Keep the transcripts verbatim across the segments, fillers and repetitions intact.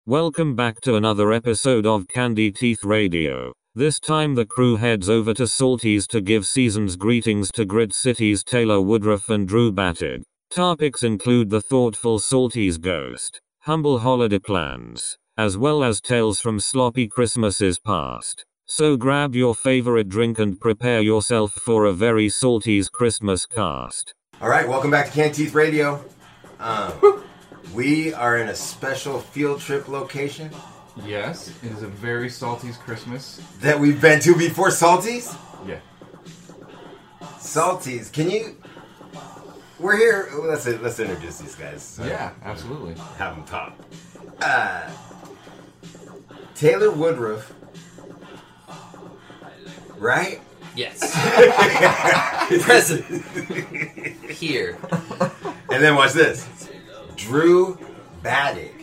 Welcome back to another episode of Candy Teeth Radio. This time the crew heads over to Salties to give season's greetings to Grit City's Taylor Woodruff and Drew Battig. Topics include the thoughtful Salties ghost, humble holiday plans, as well as tales from sloppy Christmases past. So grab your favorite drink and prepare yourself for a very Salties Christmas cast. Alright, welcome back to Candy Teeth Radio. Um, we are in a special field trip location. Yes, it is a very Salties Christmas. That we've been to before, Salties? Yeah. Salties, can you... We're here... Let's let's introduce these guys. So Yeah, absolutely. have them talk. Uh, Taylor Woodruff. Right? Yes. Present. Here. And then watch this. Drew Battig.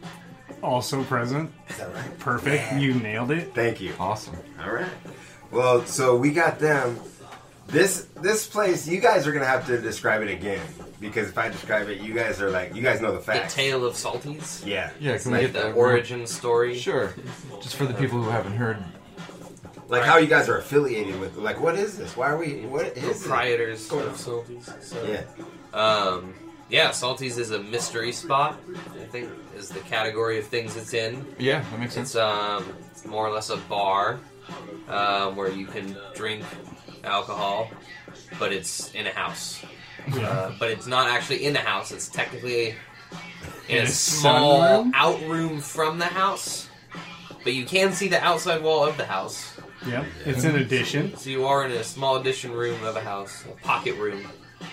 Also present. Is that right? Perfect. Yeah. You nailed it. Thank you. Awesome. All right. Well, so we got them. This this place, you guys are gonna have to describe it again because if I describe it, you guys are like, you guys know the The facts. Tale of Salties. Yeah. Yeah, It's can we like get the that origin story. Sure. Just for the people who haven't heard. Like how you guys are affiliated with. Like, what is this? Why are we? What is it? Proprietors of Salties. So, Yeah. Um, yeah, Salties is a mystery spot, I think is the category of things it's in. Yeah, that makes sense. It's um, it's more or less a bar um, where you can drink alcohol, but it's in a house. Uh, but it's not actually in the house. It's technically in, In a a small sunroom? out room from the house. But you can see the outside wall of the house. Yep. It's an addition. So you are in a small addition room of a house, a pocket room,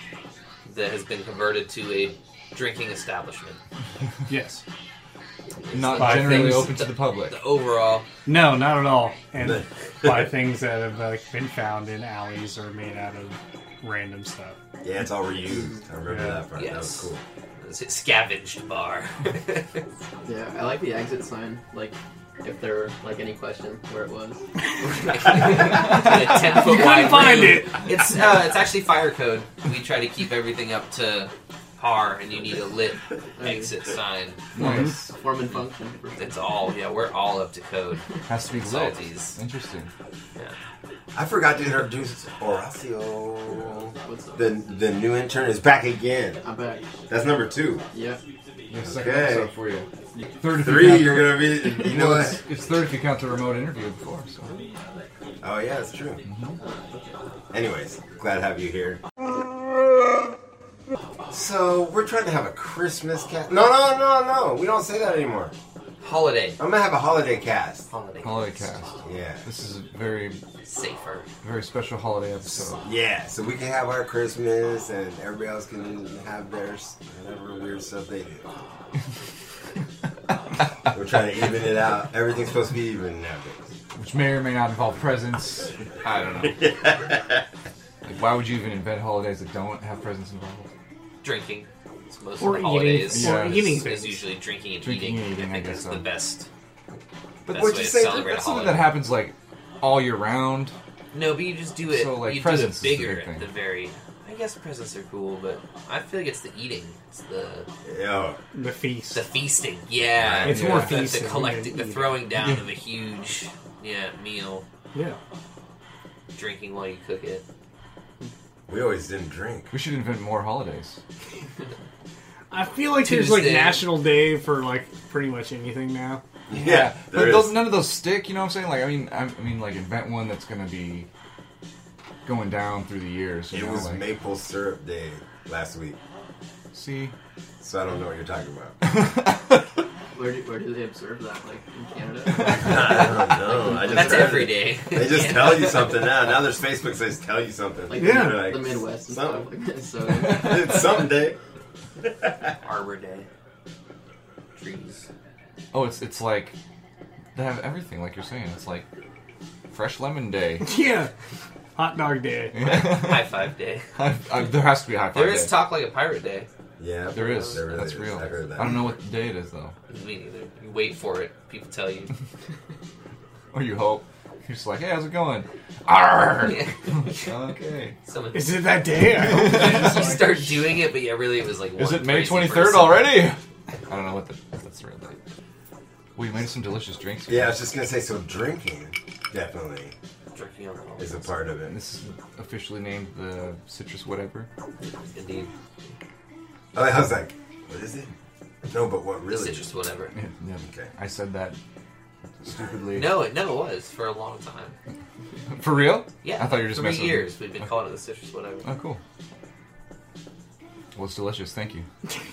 that has been converted to a drinking establishment. Yes. Not By generally things- open to the public. The overall, No, not at all. And by things that have like, been found in alleys or made out of random stuff. Yeah, it's all reused. I remember Yeah. that part. That was yes, cool. it's a scavenged bar. Yeah, I like the exit sign. Like, if there were like any question where it was. In a ten foot You wide couldn't find room. it. It's uh, it's actually fire code. We try to keep everything up to par, and you need a lit exit sign. Nice. Form and function. It's all yeah, we're all up to code. Has to be lit. Salties. Interesting. Yeah. I forgot to introduce Horacio. What's up? The the new intern is back again. I'm back. That's number two. Yeah. Yeah, second Okay. episode for you. Third if you Three, count you're the- gonna be. You know well, what? it's, it's third if you count the remote interview before. So. Oh yeah, that's true. Anyways, glad to have you here. So we're trying to have a Christmas cast. No, no, no, no. We don't say that anymore. Holiday. I'm gonna have a holiday cast. Holiday. Holiday cast. Yeah. This is a very, Safer. very special holiday episode. Yeah. So we can have our Christmas, and everybody else can have theirs. Whatever weird stuff they do. We're trying to even it out. Everything's supposed to be even nowadays. Which may or may not involve presents. I don't know. Like, why would you even invent holidays that don't have presents involved? Drinking. It's most Or of the eating. holidays. Yeah. Or eating It's things. usually drinking and Drinking eating. and eating, I I think guess that's so. the best. But best what'd way you to say? celebrate That's a something holiday. that happens like all year round. No, but you just do it. So, like, you presents is do the it bigger big thing. at the very. I guess presents are cool, but I feel like it's the eating. It's the Yo. The feast. the feasting. Yeah, It's Yeah. more the, the feasting. collecting, the than throwing down Yeah. of a huge yeah meal, eating. Yeah. drinking while you cook it. We always didn't drink. We should invent more holidays. I feel like there's like Tuesday. National Day for like pretty much anything now. Yeah. but there those, is. none of those stick. You know what I'm saying? Like, I mean, I, I mean, like, invent one that's gonna be going down through the years. You It know, was like, maple syrup day last week, see, so I don't know what you're talking about. Where do, where do they observe that? Like in Canada? I don't know. I just That's heard every it. day. They just tell you something now. Now there's Facebook says tell you something. Like Yeah. They're like, the Midwest and something. stuff. Like, so It's something day. Arbor Day. Trees. oh, it's it's like they have everything. Like you're saying, it's like fresh lemon day. Yeah. Hot dog day. High Five Day. I, I, there has to be a high five There is day. Talk Like a Pirate Day. Yeah, There is. There really That's is. real. I heard that. I don't know what day it is though. Me neither. You wait for it. People tell you. Or you hope. You're just like, hey, how's it going? Arr! Yeah. Okay. Someone, Is it that day? I hope it is. you start doing it, but yeah, really, it was like. Is one it May crazy twenty-third person. already? I don't know what the, if that's the real date. We made some delicious drinks. Yeah, I was just gonna say. So drinking definitely Drinking alcohol is a part of it. This is officially named the citrus whatever. Indeed. Oh, I was like, what is it? No, but what really? Citrus, whatever. Yeah, yeah. Okay. I said that stupidly. No, it never was for a long time. For real? Yeah. I thought you were just three messing with years me. we've been calling it the citrus, whatever. Oh, cool. Well, it's delicious. Thank you.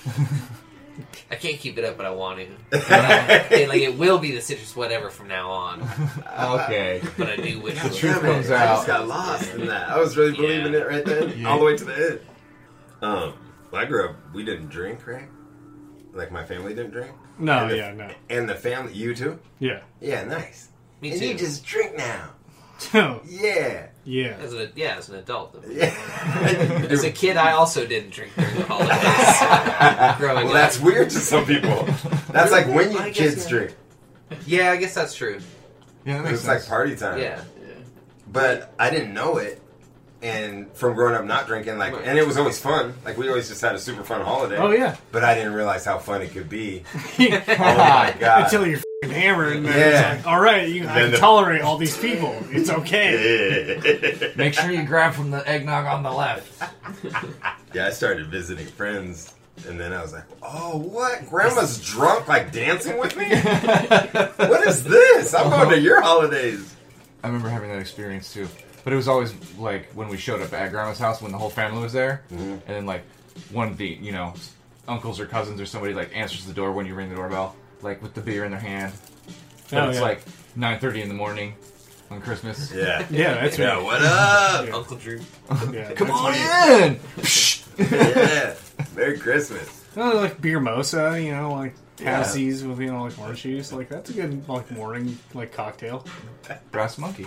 I can't keep it up, but I want to. Okay, like it will be the citrus, whatever from now on. Okay. But I do wish. The it was- truth Damn it, comes I out. just got lost in that. I was really believing Yeah. it right then, Yeah. all the way to the end. Um, when I grew up, we didn't drink, right? Like my family didn't drink. No, And the- yeah, no. And the family, you too? Yeah. Yeah, nice. Me and too. you just drink now. Oh, Yeah. yeah. As an, yeah, as an adult. Yeah. As a kid, I also didn't drink during the holidays. Growing Well, up. that's weird to some people. That's like when you I guess, kids yeah. drink. Yeah, I guess that's true. Yeah, that makes It's like sense. party time. Yeah. Yeah. But I didn't know it. And from growing up not drinking, like, and it was always fun. Like, we always just had a super fun holiday. Oh, yeah. But I didn't realize how fun it could be. Oh my god. Until you're f***ing hammered, and then Yeah. it's like, all right, you, I Then can the- tolerate all these people. It's okay. Make sure you grab from the eggnog on the left. Yeah, I started visiting friends, and then I was like, "Oh, what? Grandma's drunk, like dancing with me? What is this? I'm going to your holidays." I remember having that experience too. But it was always like when we showed up at grandma's house when the whole family was there, Mm-hmm. and then like one of the you know uncles or cousins or somebody like answers the door when you ring the doorbell, like with the beer in their hand. But Oh, it's yeah. like nine thirty in the morning on Christmas. Yeah. Yeah, that's Yeah. right. What up? Yeah. Uncle Drew. Yeah, Come that's on right. in. Psh. Yeah. Merry Christmas. Oh, like beer mosa, you know, like Yeah. Tennessee with, you know, like orange juice. Like, that's a good, like, morning, like, cocktail. Brass monkey.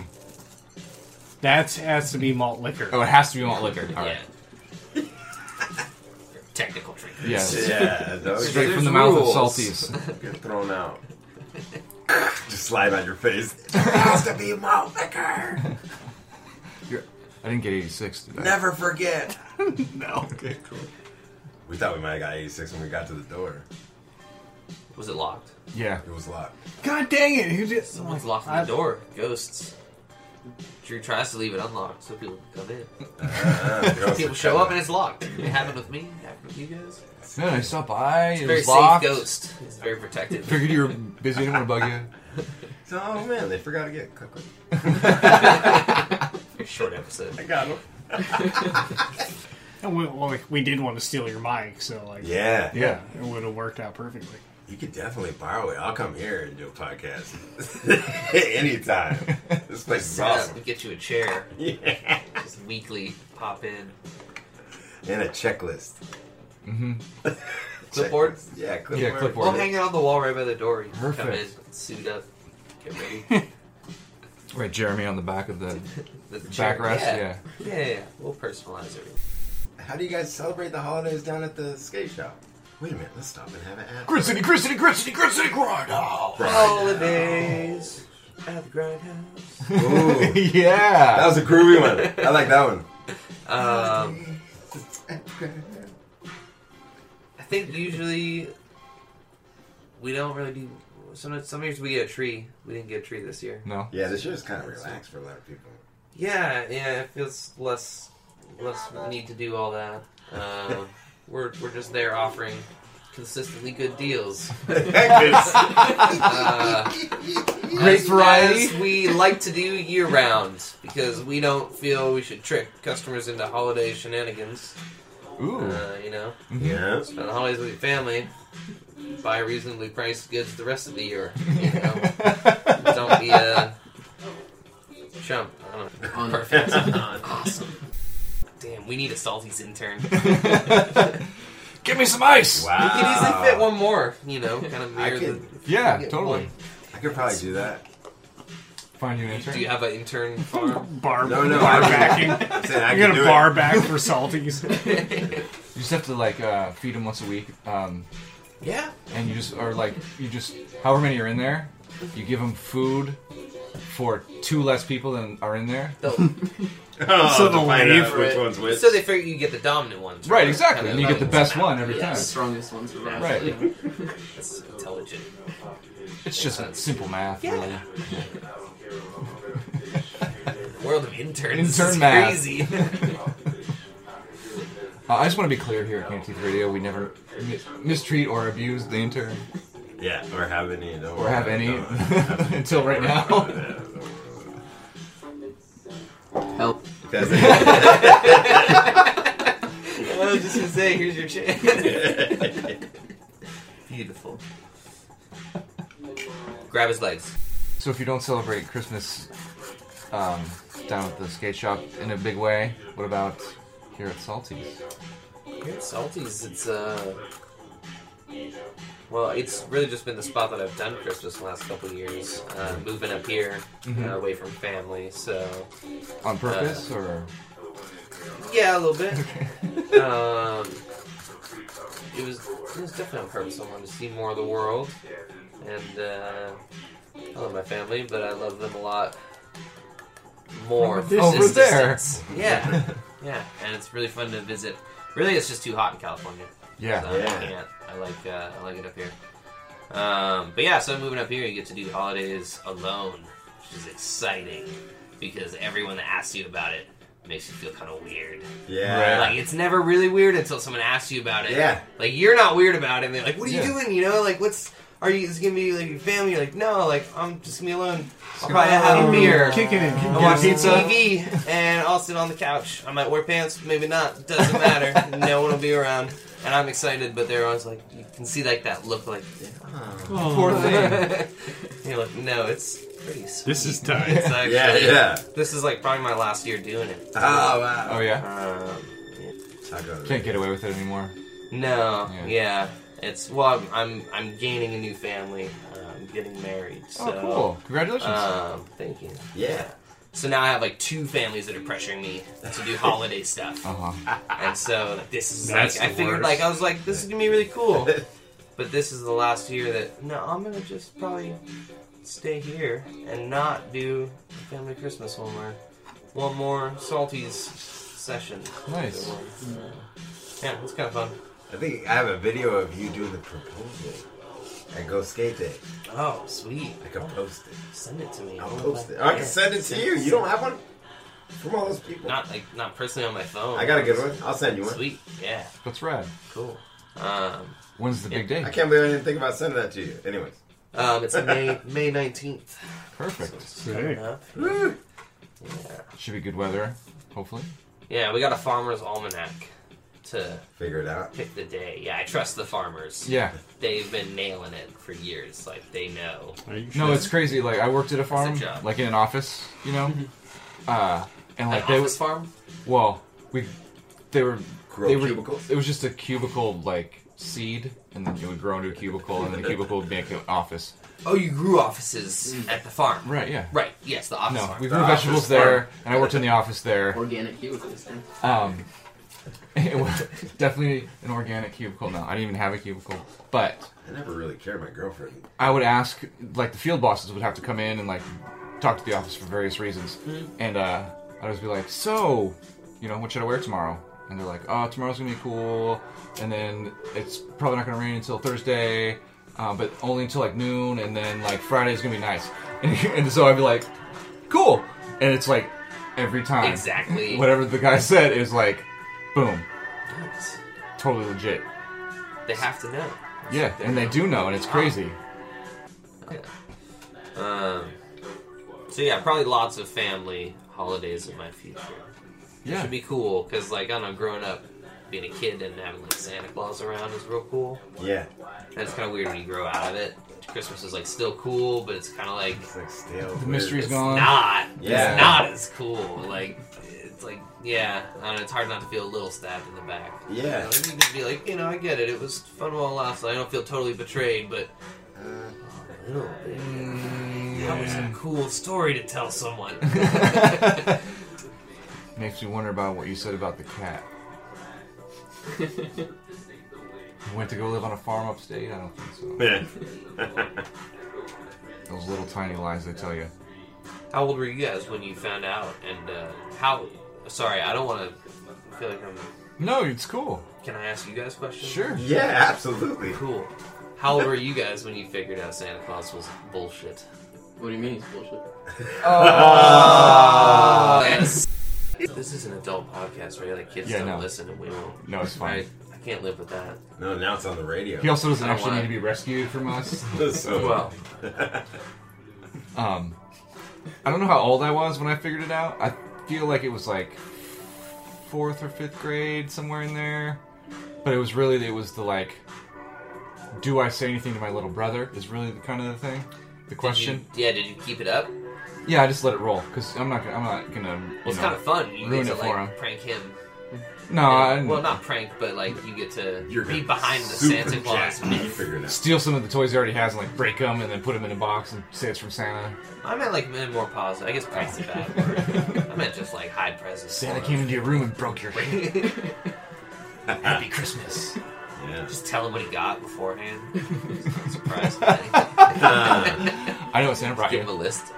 That has to be malt liquor. Oh, it has to be malt liquor. All right. Yeah. Technical drinkers. Yes. Yeah. Don't Straight get, from the There's mouth rules. of salties. get thrown out. Just slide on your face. It has to be malt liquor. You're- I didn't get eighty-six. Did I? Never forget. No. Okay, cool. We thought we might have got eighty-six when we got to the door. Was it locked? Yeah. It was locked. God dang it! Who did? Someone's like, locking I- the door. Ghosts. Drew tries to leave it unlocked so people can come in. Uh, girls People are show kinda- up and it's locked. It happened with me. It happened with you guys. No, I stopped by. It Very was safe locked. ghost. It's very protected. Figured you were busy. Didn't want to bug you. So, oh man, they forgot to get cooked. Very short episode. I got them. And we, well, like, we did want to steal your mic, so, like, Yeah. Yeah. it would have worked out perfectly. You could definitely borrow it. I'll come here and do a podcast. Anytime. This place is Yeah, awesome. we get you a chair. Yeah. Just weekly pop in. And a checklist. Mm-hmm. Clipboard? Checklist. Yeah, clipboard. Yeah, clipboard. We'll hang it on the wall right by the door. You can come in, Perfect. suit up, get ready. Right, Jeremy on the back of the The back rest. Yeah. Yeah. Yeah, yeah, yeah. We'll personalize everything. How do you guys celebrate the holidays down at the skate shop? Wait a minute, let's stop and have an ad. Grit City, Grit City, Grit City, Grit City, Grindhouse. Holidays at the Grindhouse. Ooh, Yeah. that was a groovy one. I like that one. Um, I think usually we don't really do. Some some years we get a tree. We didn't get a tree this year. No. Yeah, this year is kind of relaxed for a lot of people. Yeah, yeah, it feels less less need to do all that. Uh, we're we're just there offering consistently good deals. Uh, Great as- variety. as we like to do year round because we don't feel we should trick customers into holiday shenanigans. Ooh. Uh, you know, Yeah. spend the holidays with your family, buy reasonably priced goods the rest of the year. You know, don't be a chump. I don't know. On- Perfect. Awesome. Damn, we need a Salty's intern. Give me some ice. Wow. We could easily fit one more. You know, kind of I mirror could- the. Yeah, get totally. one. I could probably do that. Find you an intern. Do you have an intern farm? Bar, No, no, bar I- backing. I'm saying I You're could gonna do bar it. back for salties. You just have to like uh, feed them once a week, um, Yeah. and you just or like you just however many are in there, you give them food for two less people than are in there. They'll- Oh, So to the find leave- out which one's which. So they figure you get the dominant ones. Right, exactly. Kind of And you get the levels best them out. one every Yes. time. The strongest ones around. Right. That's intelligent. It's just sense. simple math, Yeah. really. The world of interns Intern is math. crazy. Uh, I just want to be clear here at Candy Teeth Radio, we never mis- mistreat or abuse the intern, Yeah, or have any. Don't or worry. have any Don't have any. until right now. Help. Because I was just gonna say, here's your chance. Beautiful. Grab his legs. So if you don't celebrate Christmas um, down at the skate shop in a big way, what about here at Salty's? Here at Salty's, it's uh, well, it's really just been the spot that I've done Christmas the last couple of years. Uh, moving up here, Mhm. uh, away from family, so On purpose, or? yeah, a little bit. um, it was it was definitely on purpose. I wanted to see more of the world, and uh, I love my family, but I love them a lot more. From a from Over this there. distance. Yeah, yeah, and it's really fun to visit. Really, it's just too hot in California. Yeah. So I Yeah. can't. I like uh, I like it up here. Um, but yeah, so moving up here, you get to do the holidays alone, which is exciting because everyone that asks you about it makes you feel kind of weird. yeah. Like it's never really weird until someone asks you about it. Yeah. Like you're not weird about it. And they're like, "What are you Yeah. doing?" You know, like what's are you? Is it gonna be like your family? You're like, no, like I'm just gonna be alone. I'll probably have a beer. Kicking it. I'll Get watch a some pizza. T V, and I'll sit on the couch. I might wear pants, maybe not. Doesn't matter. No one will be around, and I'm excited. But they're always like, you can see like that look, like Oh. Poor thing. you're like, no, it's pretty sweet. This is tight. It's actually, Yeah, yeah. This is like probably my last year doing it. Oh, wow. Oh, yeah? Um, yeah. Taco. Can't get away with it anymore. No, Yeah. yeah. It's well, I'm I'm, I'm gaining a new family. Uh, I'm getting married. So, Oh, cool. Congratulations. Um, thank you. Yeah. So now I have like two families that are pressuring me to do holiday stuff, uh-huh. and so like, this is That's like I the figured worst. like I was like this is gonna be really cool, but this is the last year that no, I'm gonna just probably stay here and not do a family Christmas one more, one more Salty's session. Nice. Good one. Yeah, it's kind of fun. I think I have a video of you doing the proposal at Go Skate Day. Oh, sweet. I can post it. Send it to me. I'll Oh, post it. my- I can yeah. send it to you. You don't have one? From all those people. Not like not personally on my phone. I got a good one. I'll send you one. Sweet. Yeah. That's rad. Cool. Um, When's the big day? I can't believe I didn't think about sending that to you. Anyways. um, it's May May nineteenth. Perfect. Sick. Woo. Yeah. Should be good weather, hopefully. Yeah, we got a farmer's almanac to Figure it out. pick the day. Yeah, I trust the farmers. Yeah. They've been nailing it for years. Like, they know. Are you No, sure? it's crazy. Like, I worked at a farm, It's a job. like in an office, you know? uh, and like An they office farm? well, we, they were, Grow they were, cubicles? it was just a cubicle, like, seed, and then it would grow into a cubicle, and then the cubicle would make an office. Oh, you grew offices at the farm. Right, yeah. Right, yes, the office No, farm. we The grew office vegetables farm. there, and I worked in the office there. Organic cubicles. Thing. Um, it was definitely an organic cubicle. No, I didn't even have a cubicle. But I never really cared my girlfriend. I would ask, like, the field bosses would have to come in and, like, talk to the office for various reasons. And uh, I'd always be like, so, you know, what should I wear tomorrow? And they're like, oh, tomorrow's going to be cool. And then it's probably not going to rain until Thursday, uh, but only until, like, noon. And then, like, Friday's going to be nice. And, and so I'd be like, cool. And it's, like, every time. Exactly. Whatever the guy said is, like, boom. Nice. Totally legit. They have to know. Yeah, and they do know, and it's crazy. Um, so yeah, probably lots of family holidays in my future. Yeah. Should be cool, because like, I don't know, growing up, being a kid and having like Santa Claus around is real cool. Yeah. And it's kind of weird when you grow out of it. Christmas is like still cool, but it's kind of like It's like stale. The mystery's it's gone. not. Yeah. It's not as cool. Like it's like yeah, I don't know, it's hard not to feel a little stabbed in the back. Yeah. You know, like, you can be like, you know, I get it. It was fun while it lasted. I don't feel totally betrayed, but Uh, a little bit. Mm, That was a cool story to tell someone. Makes me wonder about what you said about the cat. You went to go live on a farm upstate? I don't think so. yeah. Those little tiny lies they tell you. How old were you guys when you found out? And uh, how? Sorry, I don't want to feel like I'm. No, it's cool. Can I ask you guys questions? Sure. Yeah, absolutely. Cool. How old were you guys when you figured out Santa Claus was bullshit? What do you mean he's bullshit? Oh, that's... This is an adult podcast where like kids Yeah, don't no. listen and we won't. No, it's fine. Right? I can't live with that. No, now it's on the radio. He also doesn't I don't actually wanna- need to be rescued from us. So, Well, Um, I don't know how old I was when I figured it out. I feel like it was like fourth or fifth grade, somewhere in there. But it was really, it was the like, do I say anything to my little brother? Is really the kind of the thing, the question. Did you, yeah, did you keep it up? Yeah, I just let it roll because I'm not, gonna- I'm not gonna. Well, You it's know, kind of fun. You ruin get it to for like him. prank him. No, And- I well, not prank, but like you get to You're be gonna behind the super Santa Claus jack when you myth. figure it out. steal some of the toys he already has and like break them and then put them in a box and say it's from Santa. I meant like meant more positive. I guess prank's a bad word. I meant just like hide presents. Santa for came him. into your room and broke your shit. Happy Christmas. Yeah. Just tell him what he got beforehand. Surprise him. Anything. Uh, I know what Santa brought Give him a you. list.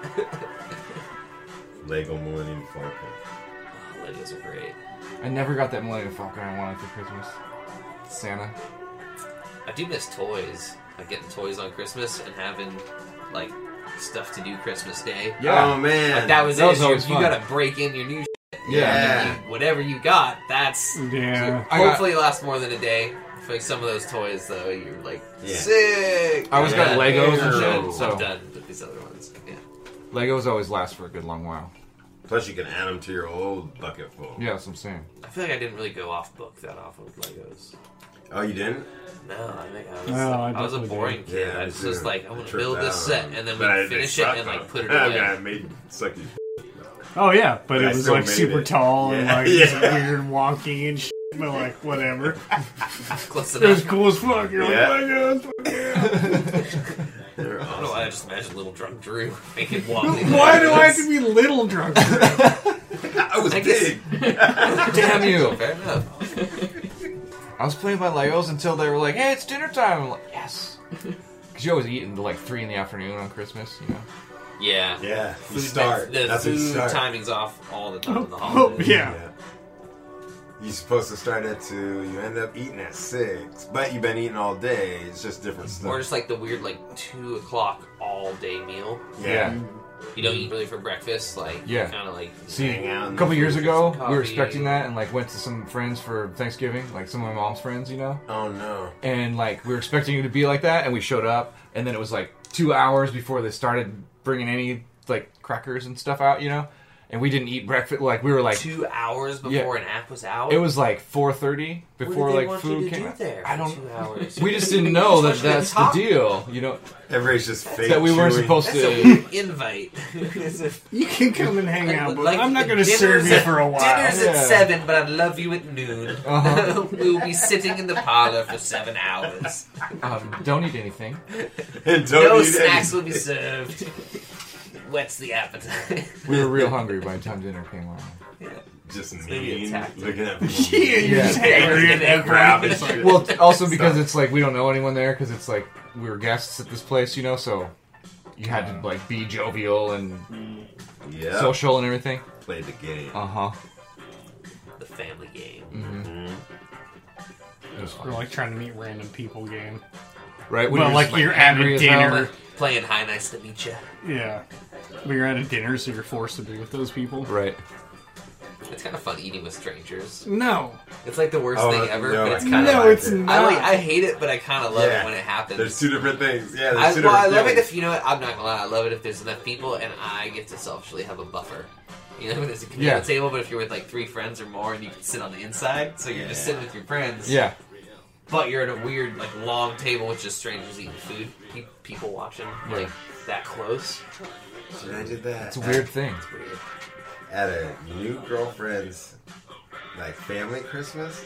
Lego Millennium Falcon. Oh, Legos are great. I never got that Millennium Falcon I wanted for Christmas. Santa. I do miss toys. Like getting toys on Christmas and having like stuff to do Christmas Day. Oh man. Like that was That it. was You- always you fun. gotta break in your new shit. Yeah. You- whatever you got, that's Yeah. I got- hopefully it lasts more than a day. I feel like some of those toys though, you're like Yeah. sick. I always got Yeah. Legos and Yeah. shit, so I'm done with these other ones. Yeah. Legos always last for a good long while. Plus, you can add them to your old bucket full. Yeah, that's what I'm saying. I feel like I didn't really go off book that often with Legos. Oh, you didn't? No, I think I was. No, I I, was a definitely boring kid. Yeah, I me was too. just like, I'm gonna Tripped build this out set, on and then But we I- they finish it sucked, and like though. put it I away. mean, I made sucky. Oh yeah, but But I it was still like made super it. tall and Yeah. like Yeah. just weird wonky and shit. But like whatever, Close it was enough. cool as fuck. You're Yeah. like, oh my god, fuck yeah. They're I don't know why I awesome. just imagine little drunk Drew making wobbly. Why do I have noises. to be little drunk? I was I guess- big. Damn you! Fair enough. I was playing my Legos until they were like, hey, it's dinner time. I'm like, yes. Because you always eat until like three in the afternoon on Christmas, you know? Yeah. Yeah, you Food, start. The That's when you food start. timing's off all the time in the Oh, holidays. yeah. You're supposed to start at two. You end up eating at six, but you've been eating all day. It's just different stuff. Or just like the weird like two o'clock all day meal. yeah. You don't eat really for breakfast, like Yeah. kind of like See, Hang out a and couple years ago, some we were coffee. expecting that and like went to some friends for Thanksgiving, like some of my mom's friends, you know? Oh no. And like we were expecting it to be like that, and we showed up, and then it was like two hours before they started bringing any like crackers and stuff out, you know? And we didn't eat breakfast. Like we were like, two hours before an app was out. it was like four thirty before what did they like want food you to came do out. there I for don't. Two hours. We just didn't know that Just want you to that's the talk. deal, you know. Everybody's just fake. That we weren't chewing. supposed That's a to. weird invite. As if- You can come and hang out, but like, I'm not going to dinner's serve you at- for a while. Dinner's at Yeah. seven, but I'd love you at noon. Uh-huh. We'll be sitting in the parlor for seven hours. Um, don't eat anything. And don't No eat snacks anything. will be served. Whets the appetite. We were real hungry by the time dinner came around. Just maybe a mean, tactic. looking at people. Yeah, you're Yeah. just angry at that Grab point. it. It's like, Well, also because it's like we don't know anyone there because it's like we were guests at this place, you know. So you had to like be jovial and Yeah. social and everything. Played the game. Uh huh. The family game. Mhm. It was we're fun, like trying to meet random people game. right? When Well, you're like just, you're at angry a as hell. dinner. Playing Hi, Nice to Meet You. Yeah. But you're at a dinner, so you're forced to be with those people. right? It's kind of fun eating with strangers. No. It's like the worst Oh, thing ever, no, but it's I kind of. No, like it's it. not. I like. I hate it, but I kind of love Yeah. it when it happens. There's two different things. Yeah, there's I, two well, I different love it things. if you know what. I'm not gonna lie. I love it if there's enough people and I get to selfishly have a buffer. You know, there's a communal Yeah. table, but if you're with like three friends or more, and you can sit on the inside, so you're just Yeah. sitting with your friends. Yeah. But you're at a weird, like, long table with just strangers eating food, pe- people watching, like that close. So I did that. It's a weird thing. It's weird. At a new girlfriend's like family Christmas,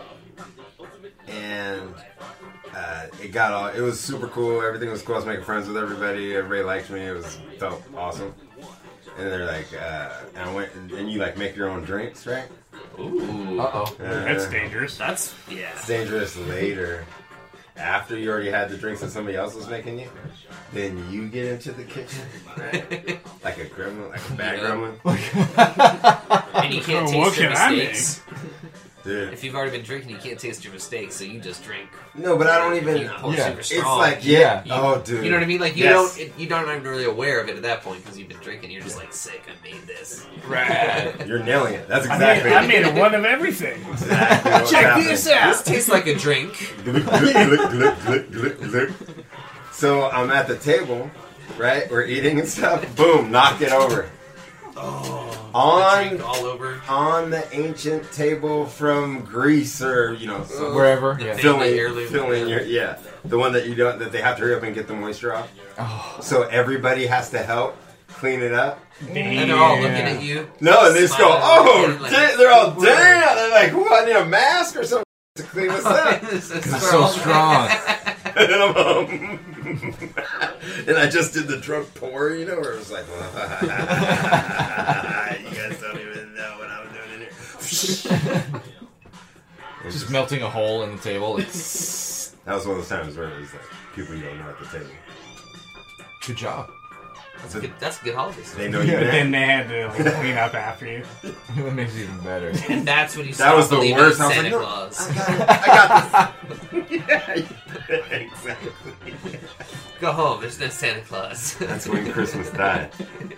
and uh, it got all. It was super cool. Everything was cool. I was making friends with everybody. Everybody liked me. It was felt awesome. And they're like, uh, and I went, and you like make your own drinks, right? Ooh. Uh oh. Uh, That's dangerous. That's, yeah. It's dangerous later. After you already had the drinks that somebody else was making you, then you get into the kitchen, right? Like a gremlin, like a bad Yeah. gremlin. And you can't Oh, what taste your can I mistakes. Dude. If you've already been drinking, you can't taste your mistakes, so you just drink. No, but I don't even. You pour Yeah. super It's strong. like yeah. Yeah. Oh, dude. You know what I mean? Like you Yes. don't, it, you don't even really aware of it at that point because you've been drinking. You're just like, sick. I made this. Rad. You're nailing it. That's I exactly. made, I made a one of everything. exactly what's Check happening. this out. This tastes like a drink. Gluk, gluk, gluk, gluk, gluk, gluk, gluk. So I'm at the table, right? We're eating and stuff. Boom! Knocked it over. Oh, On drink all over. on the ancient table from Greece, or you know, some Wherever. The Yeah. thing. filling, heirloom. filling your yeah, the one that you don't that they have to hurry up and get the moisture off. Oh. So everybody has to help clean it up. And they're all looking at you. No, and they just go, Smiling, oh, and like, da- they're all "Whoa." damn. They're like, what? I need a mask or something to clean this up. This is It's so strong. and I'm um, and I just did the drunk pour, you know, where it was like, you guys don't even know what I'm doing in here. Just melting a hole in the table. Like, That was one of those times where it was like people you don't know at the table. good job. That's a good, that's a good holiday They season. know you. But then Man. they had to like, clean up after you. That makes it even better. And that's when you That start was the believing worst. in I was Santa like, no, Claus. I got this. yeah, exactly. Go home. There's no Santa Claus. That's when Christmas died.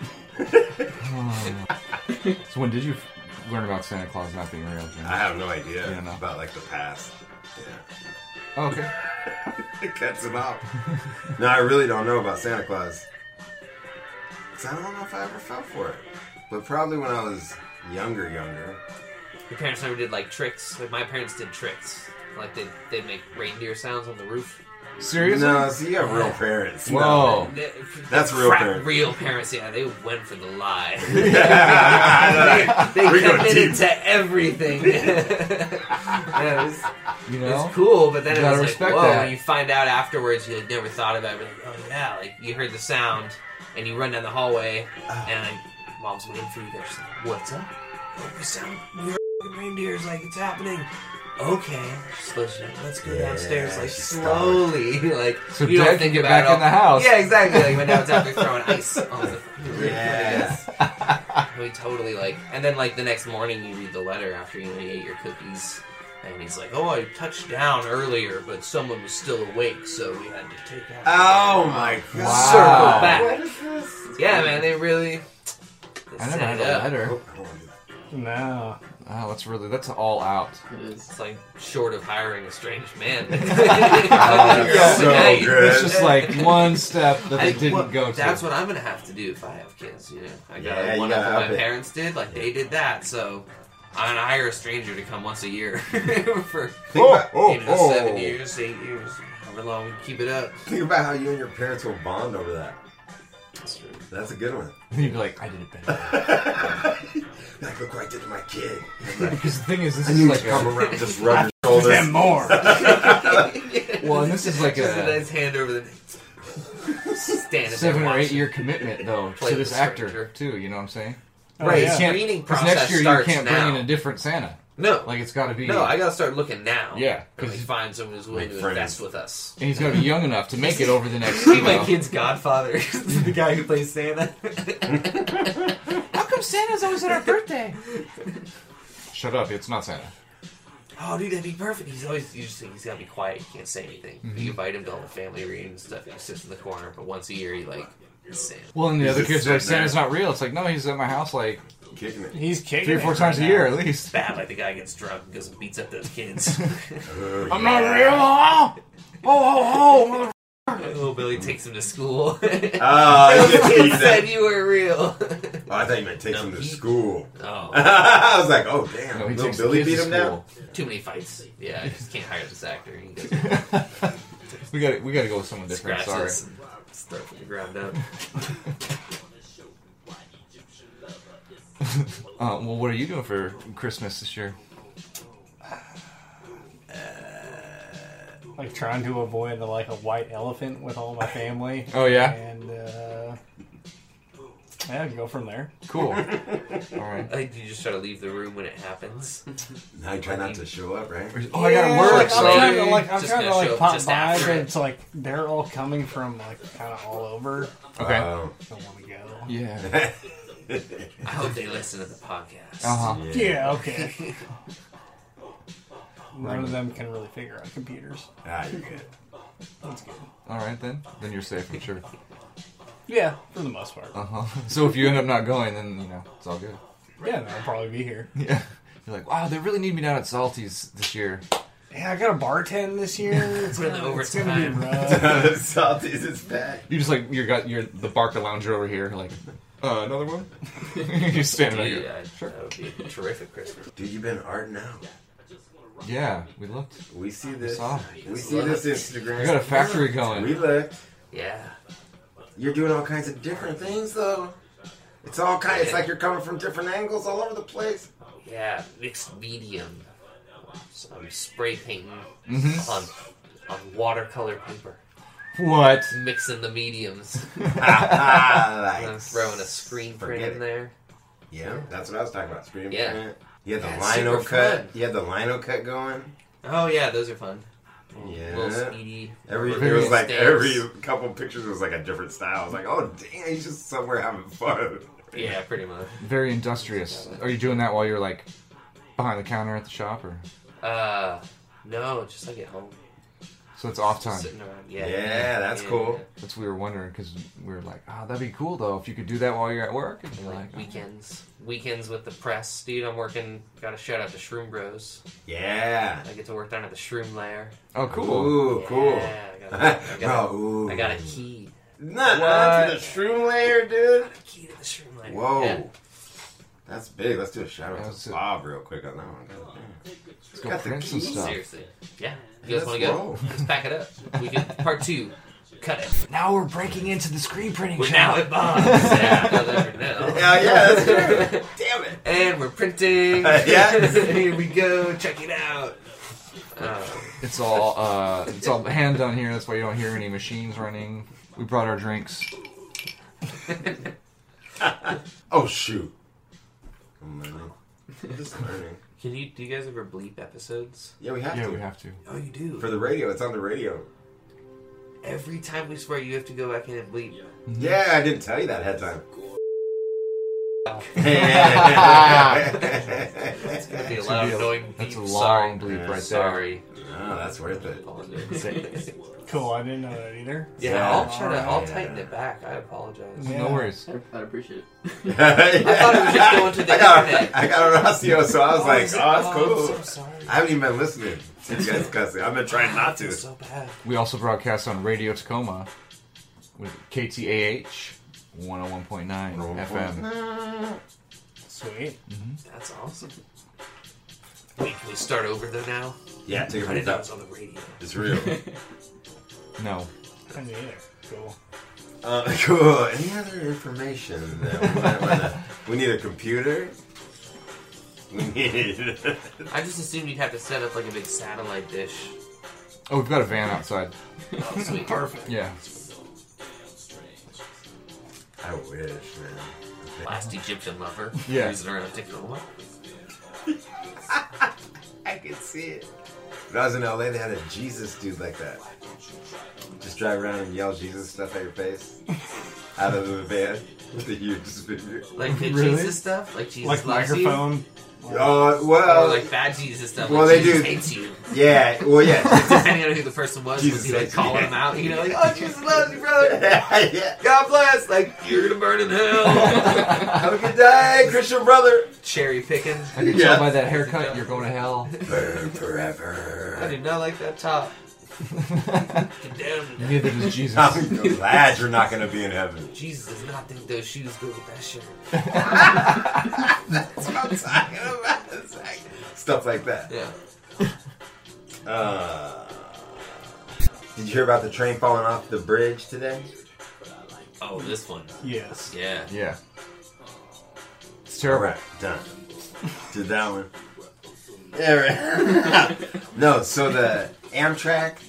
So when did you learn about Santa Claus not being real, Jim? I have no idea Yeah, no. about like the past. Yeah. Oh, okay. It cuts him out. No, I really don't know about Santa Claus. 'Cause I don't know if I ever fell for it. But probably when I was younger, younger. Your parents never did like tricks. Like my parents did tricks. Like they they'd make reindeer sounds on the roof. Seriously? No, see, you have real parents. No. Whoa. They- That's real frat- parents. Real parents, yeah. They went for the lie. Yeah. They We go committed deep. to everything. Yeah, it was, You it know? was cool, but then You it gotta was like, respect whoa, that. when you find out afterwards, you like, never thought about it. You're like, oh yeah, like you heard the sound, and you run down the hallway, and like, mom's waiting for you there. She's like, what's up? Oh, we sound, we heard f***ing reindeers, like it's happening. Okay, slow down. Let's go Yeah, downstairs, like she's slowly, like So you Dad don't can think get about back it all. in the house. Yeah, exactly. Like when Dad's out there throwing ice on the. Yes. We totally like, and then like the next morning you read the letter after you, know, you ate your cookies, and he's like, "Oh, I touched down earlier, but someone was still awake, so we had to take out." Oh my god. Wow. Circle back. What is this? Yeah, man, they really. They I never set had it a up. letter. Oh, I don't wanna do No. Oh, that's really, that's all out. It is. It's like short of hiring a strange man. that's so Overnight. good. It's just like one step that they I- didn't well, go to. That's what I'm gonna have to do if I have kids. You know, I got Yeah, you one up gotta what up my it. parents did. Like they did that, so I'm gonna hire a stranger to come once a year for Think about, oh, you know oh. seven years, eight years, however long we keep it up. Think about how you and your parents will bond over that. That's true. That's a good one. You'd be like, I did it better. Like, look what I did to my kid. Because the thing is, this I is need like to come a, around, just rub your shoulders. Them more. well, and this is like Just a a nice hand over the neck. Stand at seven there or eight watching. year commitment, though, Play to with this the actor stranger. too. You know what I'm saying? Oh, Right, yeah. the screening Because process next year you starts can't now. bring in a different Santa. No, Like it's got to be. no, I gotta start looking now. Yeah, and 'cause- we find someone who's willing Make to friends. invest with us. and he's got to be young enough to make it over the next. See You my know. kid's godfather, the guy who plays Santa. How come Santa's always at our birthday? Shut up! It's not Santa. Oh, dude, that'd be perfect. He's always you just think he's gotta be quiet. He can't say anything. Mm-hmm. You invite him to all the family reunions and stuff. He sits in the corner, but once a year he like Santa. Well, and the He's other just kids are like, sitting there. Santa's not real. It's like, no, he's at my house like Kicking it. He's kicking three or four it times a right year now. at least. Bad, like the guy gets drunk and goes and beats up those kids. Oh, I'm yeah. not real. Oh, oh, oh, Little Billy takes him to school. Oh, you Those just kids beat said them. you were real. Oh, I thought you meant takes No, him to he- school. Oh, I was like, oh damn, no, he little takes the Billy kids beat to him down. school. too many fights. Yeah, I just can't hire this actor. He goes We got we got to go with someone different. Sorry. scratches and start from the ground up. Uh, well, what are you doing for Christmas this year? Like trying to avoid like a white elephant with all my family. Oh yeah, And uh, yeah, go from there. cool. All right. I think you just try to leave the room when it happens. Now you try not to show up, right? Oh, I gotta Yeah, work. Like, I'm so trying to like I'm Just trying to gonna show like up pop just by, after but it. it's like they're all coming from like kind of all over. okay. Oh. Don't want to go. Yeah. I hope they listen to the podcast. Uh huh. Yeah. Okay. None of them can really figure out computers. Ah, you're good. That's good. All right, then. Then you're safe, I'm sure. Yeah, for the most part. Uh-huh. So if you end up not going, then, you know, it's all good. Yeah, I'll probably be here. Yeah. You're like, wow, they really need me down at Salty's this year. Yeah, I got a bartend this year. It's Really gonna, it's gonna be overtime. rough. Salty's is back. You just like, you got you're the Barca Lounger over here, like, uh, another one? You're standing Dude, there. yeah, Sure. that would be a terrific Christmas. Dude, you've been arting out. Yeah, we looked. We see this. saw. We see this Instagram. You got a factory We going. looked. Yeah. You're doing all kinds of different things, though. It's all kind. It's like you're coming from different angles all over the place. Yeah, mixed medium. So I'm spray painting Mhm. on on watercolor paper. What? Mixing the mediums. Ah, And I'm throwing a screen print Forget in it. there. Yeah, that's what I was talking about. Screen Yeah. print. You had the Yeah, lino super cut. fun. You had the lino cut going. Oh yeah, those are fun. Yeah. Little speedy. Every it Very was like stamps. every couple pictures was like a different style. I was like, oh damn, he's just somewhere having fun. Yeah, pretty much. Very industrious. Are you doing that while you're like behind the counter at the shop, or Uh, no, just like at home, so it's off time? sitting around. Yeah, Yeah, that's Yeah. cool. That's what we were wondering because we were like, oh, that'd be cool though if you could do that while you're at work. And And you're like like, oh. weekends, weekends with the press, dude. I'm working. Got a shout out to Shroom Bros. Yeah. I get to work down at the Shroom Lair. Oh, cool. Ooh, cool. Yeah, I got, a- I got, Bro, ooh. a, I got a key. Not What? to the shroom layer, dude. A key to the Shroom Lair. Whoa. Yeah. That's big. Let's do a shout Yeah, out let's to do- Bob real quick on that one. God damn. Let's go Got the print some keys. stuff. Seriously. Yeah. You guys Let's want to go? roll. Let's pack it up. We can part two. Cut it. Now we're breaking into the screen printing We're now shop. at Bob's. Yeah, you'll never know. Yeah, yeah, that's true. Damn it. And we're printing. Yeah. Here we go. Check it out. Uh, It's all uh, it's all hand done here. That's why you don't hear any machines running. We brought our drinks. Oh shoot. I'm learning. I'm just learning. can you? Do you guys ever bleep episodes? Yeah, we have Yeah, to. we have to. Oh, you do. For the radio, it's on the radio. Every time we swear, you have to go back in and bleep. Yeah, I didn't tell you that ahead of time. It's gonna be a It's loud, gonna be a- annoying that's beep. a Sorry. long bleep right there. Sorry. Oh, that's worth it. Apologize. Cool, I didn't know that either. Yeah, Yeah. I'll try to. I'll Alright. tighten it back. I apologize. Yeah. No worries. I'd appreciate it. I thought it was just going to the I got, internet. I got an Osseo, so I was like, is it- oh, that's I'm cool. so sorry. I haven't even been listening to you guys cussing. I've been trying not to. It's so bad. We also broadcast on Radio Tacoma with K T A H one oh one point nine F M. Sweet. That's awesome. Wait, can we start over though now? Yeah, take it I from didn't the know it was top. on the radio. It's real. No. I knew it. Cool. Uh, cool. Any other information that we might wanna... We need a computer. We need... I just assumed you'd have to set up like a big satellite dish. Oh, we've got a van outside. Oh, sweet. Perfect. Yeah. I wish, man. Last Egyptian lover. Yeah. Using around Tacoma. I can see it. When I was in L A, they had a Jesus dude like that. Just drive around and yell Jesus stuff at your face. Out of the van. With a huge speaker. Like the Really? Jesus stuff? Like Jesus Like loves microphone. Oh, you? well. Or like bad Jesus stuff. well, like they Jesus do- hates you. Yeah, well, yeah. Depending on who the person was, Jesus was he like hates you. calling him out? You know, like, oh, Jesus loves you, brother. yeah. God bless. Like, you're gonna burn in hell. Have a good day, Christian brother. Cherry picking. I can Yeah. tell by that haircut you're going to hell. Burn I forever. do not like that top. Condemned. Neither does Jesus. I'm glad you're not going to be in heaven. Jesus does not think those shoes go with that shirt. That's what I'm talking about. It's like stuff like that. Yeah. Uh, did you hear about the train falling off the bridge today? Oh, this one. Yes. Yeah. Yeah. It's All terrible. right, done. Did that one. Yeah, right. No, so the Amtrak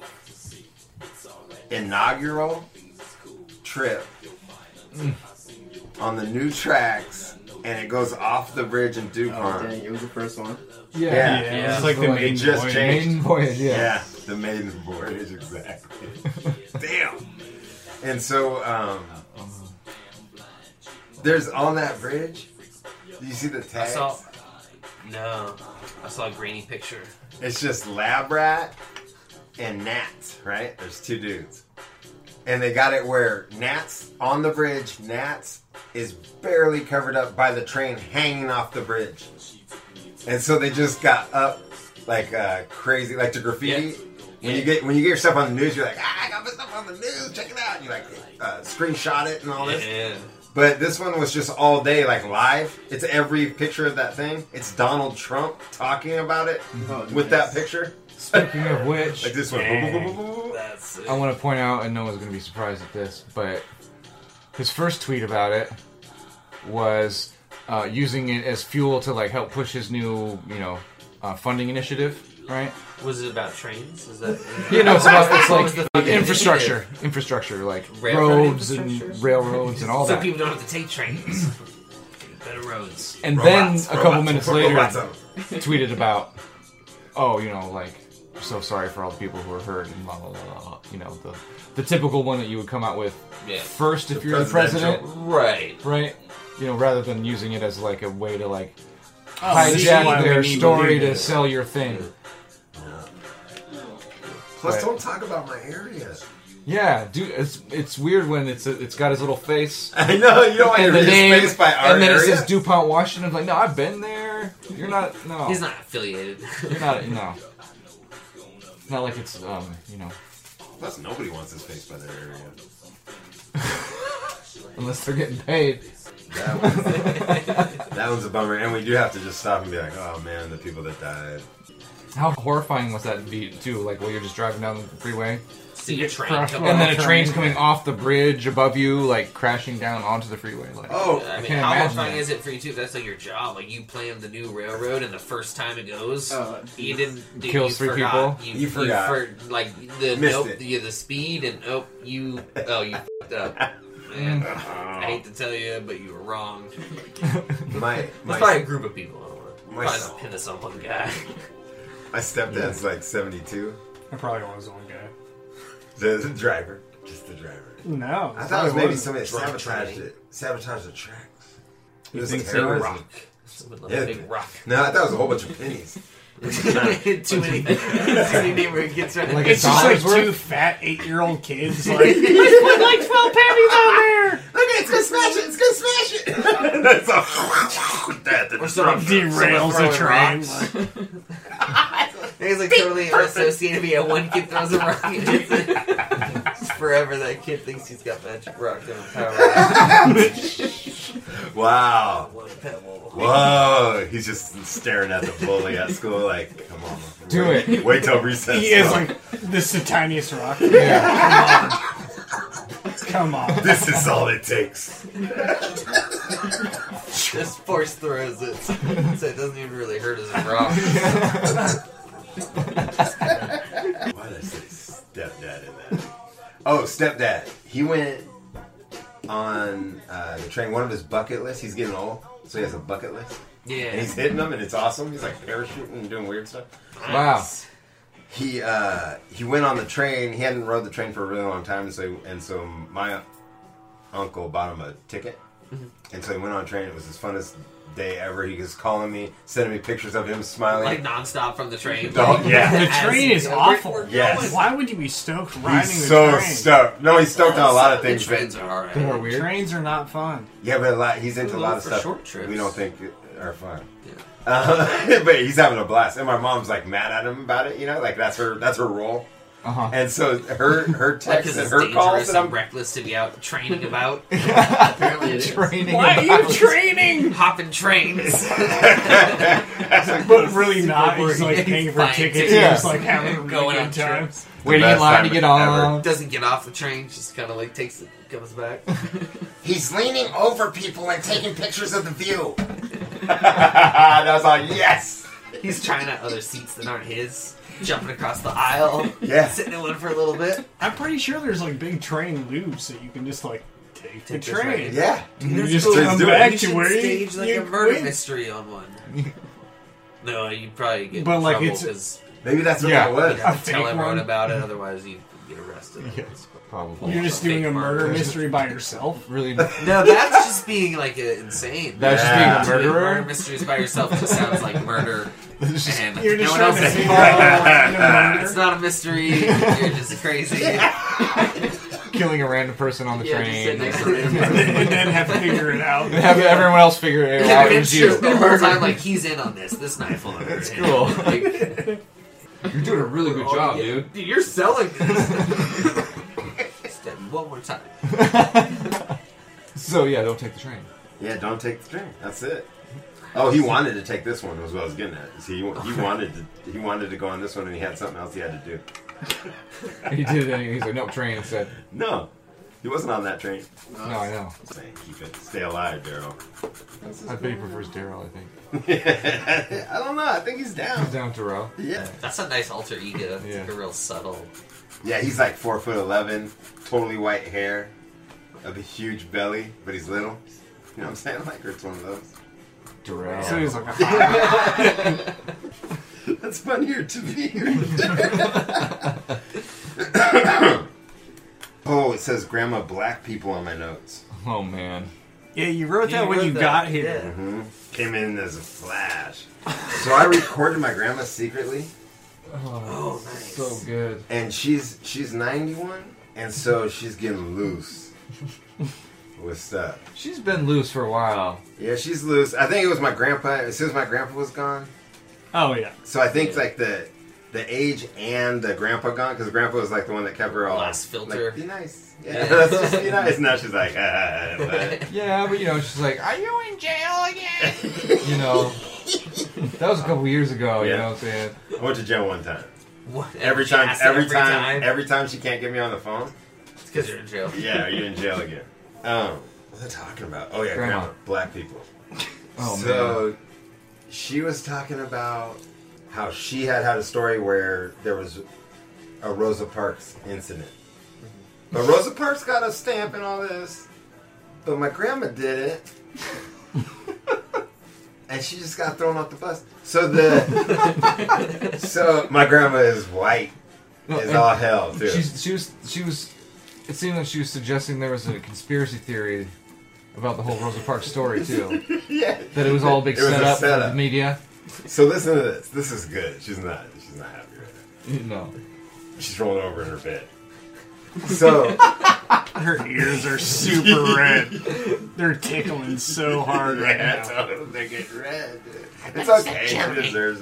inaugural trip on the new tracks, and it goes off the bridge in Oh, DuPont. dang, it was the first one. Yeah. Yeah. Yeah, it's like the Like, main just voyage. changed. Maiden voyage, yeah. Yeah, the maiden voyage, exactly. Damn. And so, um, there's on that bridge. Do you see the I tags? saw. No. I saw a grainy picture. It's just Lab Rat and Nats, right? There's two dudes. And they got it where Nats on the bridge, Nats is barely covered up by the train hanging off the bridge. And so they just got up like uh, crazy, like the graffiti. Yeah. When you get when you get yourself on the news, you're like, ah, I got my stuff on the news, check it out. And you like uh, screenshot it and all this. Yeah. But this one was just all day, like live. It's every picture of that thing. It's Donald Trump talking about it Oh, with nice. that picture. Speaking of which, Like this one. Dang. That's it. I want to point out, and no one's going to be surprised at this, but his first tweet about it was uh, using it as fuel to like help push his new, you know, uh, funding initiative, right? Was it about trains? Is that? You know, it's about it's What was like the fucking infrastructure, infrastructure, like Railroad roads and infrastructure? railroads and all So that. people don't have to take trains. Better roads. And Robots, then a couple robots, minutes robots. later, tweeted about, oh, you know, like, so sorry for all the people who were hurt and blah blah blah. blah. You know, the the typical one that you would come out with Yeah. first if The you're the president, presidential. Right. right? You know, rather than using it as like a way to like Oh, this is why hijack we their need story do to this. sell your thing. Plus, Right. don't talk about my area. Yeah, dude, it's it's weird when it's it's got his little face I know, you don't want and to the read name, his face by our and then area. it says DuPont, Washington. I'm like, no, I've been there. You're not. No, He's not affiliated. You're not. No. Not like it's um, you know, Plus, nobody wants his face by their area. unless they're getting paid. That one's, that one's a bummer. And we do have to just stop and be like, oh man, the people that died. How horrifying was that beat too? Like while you're just driving down the freeway, See a train crushed come by and then a train. train's coming off the bridge above you, like crashing down onto the freeway. Like, Oh, I mean, can't how imagine horrifying that. is it for you too? That's like your job. Like you plan the new railroad, and the first time it goes, Oh, you didn't you, Kills you three forgot. people? You, You forgot. for, like the Missed nope, it. the, the speed, and oh, you oh you fucked up. Man, I hate to tell you, but you were wrong. my It's my, probably a group of people. I don't want My probably s- not pin this on one guy. my stepdad's like seventy-two. I probably was one guy. The, the driver, just the driver. No. I thought it was maybe wasn't. somebody that Drunk sabotaged train. it. Sabotaged the tracks. It You was think so? terrorism. Rock. Someone left Yeah. a big rock. No, I thought it was a whole bunch of pennies. Too many, too many neighborhood kids trying to Like get It's just like Dollar's worth? two fat eight-year-old kids like, let's put like twelve pennies on there! Okay, it's gonna smash it. It's gonna smash it. That's all. That, Or someone Derails the someone train. throwing rocks. It's like totally unassociated. But yeah, one kid throws a rock and hits it. Just forever, that kid thinks he's got magic rock and power. Wow. One pebble. Whoa. He's just staring at the bully at school like, come on. Do wait, it. Wait till recess. He is like, this is the tiniest rock. yeah. Come on. This is all it takes. Just force throws it, so it doesn't even really hurt as a rock. Why did I say stepdad in that? Oh, stepdad. He went on uh, the train. One of his bucket lists. He's getting old, so he has a bucket list. Yeah. And he's hitting them, and it's awesome. He's like parachuting and doing weird stuff. Wow. He uh, he went on the train. He hadn't rode the train for a really long time, and so and so my uncle bought him a ticket, and so he went on a train. It was his funnest day ever. He was calling me, sending me pictures of him smiling. Like nonstop from the train. Oh, yeah. The train is As- awful. we're- we're Yes. going. Why would you be stoked riding He's the so train? stoked. No, he's stoked on a lot of things. The trains but- are alright. They were weird. Trains are not fun. Yeah, but a lot, he's into a Ooh, lot of for stuff short trips. we don't think are fun. Yeah. Uh, but he's having a blast, and my mom's like mad at him about it. You know, like that's her that's her role. Uh huh. And so her her Like, texts 'cause and it's her calls dangerous that and I'm reckless to be out training about. Apparently it is. Training. Why are you about- training? Hopping trains. But really not. He's Super like boring. paying for Fine tickets Yeah. and just like having a really Going on good time. trips. Waiting The in best line to time get ever. on. Doesn't get off the train, just kind of like takes it, comes back. He's leaning over people and taking pictures of the view. And I was like, yes, He's trying out other seats that aren't his, jumping across the aisle, Yeah. sitting in one for a little bit. I'm pretty sure there's like big train loops that you can just like take the Take the train. train. yeah. And you That's just cool. come Let's do it. back You to should where you, stage like you a murder quit. mystery on one. No, you'd probably get But, in like, trouble it's- because Maybe that's what Yeah. it was. you'd have A to tell fake everyone one. about it. Otherwise, you get arrested. Yes, probably. You're just doing a Fake murder murder. mystery by yourself. Really? No, that's just being like a, insane. That's Yeah. just being a Doing murderer? Murder mysteries by yourself just sounds like murder. And You're just no one trying else to is figure out involved. random It's murder. not a mystery. You're just crazy. Killing a random person on the Yeah, just sit train. next to random And then have to figure it out. Have everyone else figure it out. It And was it's you. just the whole time like he's in on this. This knife will hurt That's him. cool. Like, You're doing a really good oh, job, yeah. dude. Dude, you're selling this. Stab me one more time. So yeah, don't take the train. Yeah, don't take the train. That's it. Oh, he wanted to take this one. Was what I was getting at. See, he, he wanted to. He wanted to go on this one, and he had something else he had to do. He did it anyway. He's like, no, train instead. No, he wasn't on that train. No, I know. Saying, keep it, stay alive, Daryl. I bet he prefers Daryl, I think. I don't know. I think he's down. He's down to row. Yeah. That's a nice alter ego. It's Yeah. like a real subtle. Yeah, he's like four foot eleven, totally white hair, a big, huge belly, but he's little. You know what I'm saying? Like, it's one of those. Darrell. So he's like a high. That's funnier to me. Oh, it says Grandma Black People on my notes. Oh man. Yeah, you wrote Yeah, that you when wrote you that. got here. Yeah. hmm Came in as a flash. So I recorded my grandma secretly, Oh, nice. So good. and she's she's ninety-one, and so she's getting loose with stuff. She's been loose for a while. Yeah, she's loose. I think it was my grandpa. As soon as my grandpa was gone, Oh yeah. so I think Yeah. like the the age and the grandpa gone, because grandpa was like the one that kept her all Last filter. Like, be nice. Yeah, Yeah. let's just be nice. Now she's like, ah, but Yeah, but you know, she's like, "Are you in jail again?" You know, that was a couple years ago. You Yeah. know what I'm saying? I went to jail one time. What? Every She time, asks it every time, every time she can't get me on the phone. It's because you're in jail. Yeah, are you in jail again? Um, what was I talking about? Oh yeah, Grandma. grandma, black people. Oh so she was talking about how she had had a story where there was a Rosa Parks incident. But Rosa Parks got a stamp and all this. But my grandma did it. And she just got thrown off the bus. So the so my grandma is white. No, Is and all hell too. She's, she was. She was. It seemed like she was suggesting there was a conspiracy theory about the whole Rosa Parks story too. Yeah. That it was all a big It was a setup for setup. the media. So listen to this. This is good. She's not. She's not happy right now. No. She's rolling over in her bed. So Her ears are super red. They're tickling so hard right yeah, now. totally, they get red. It's okay. She deserves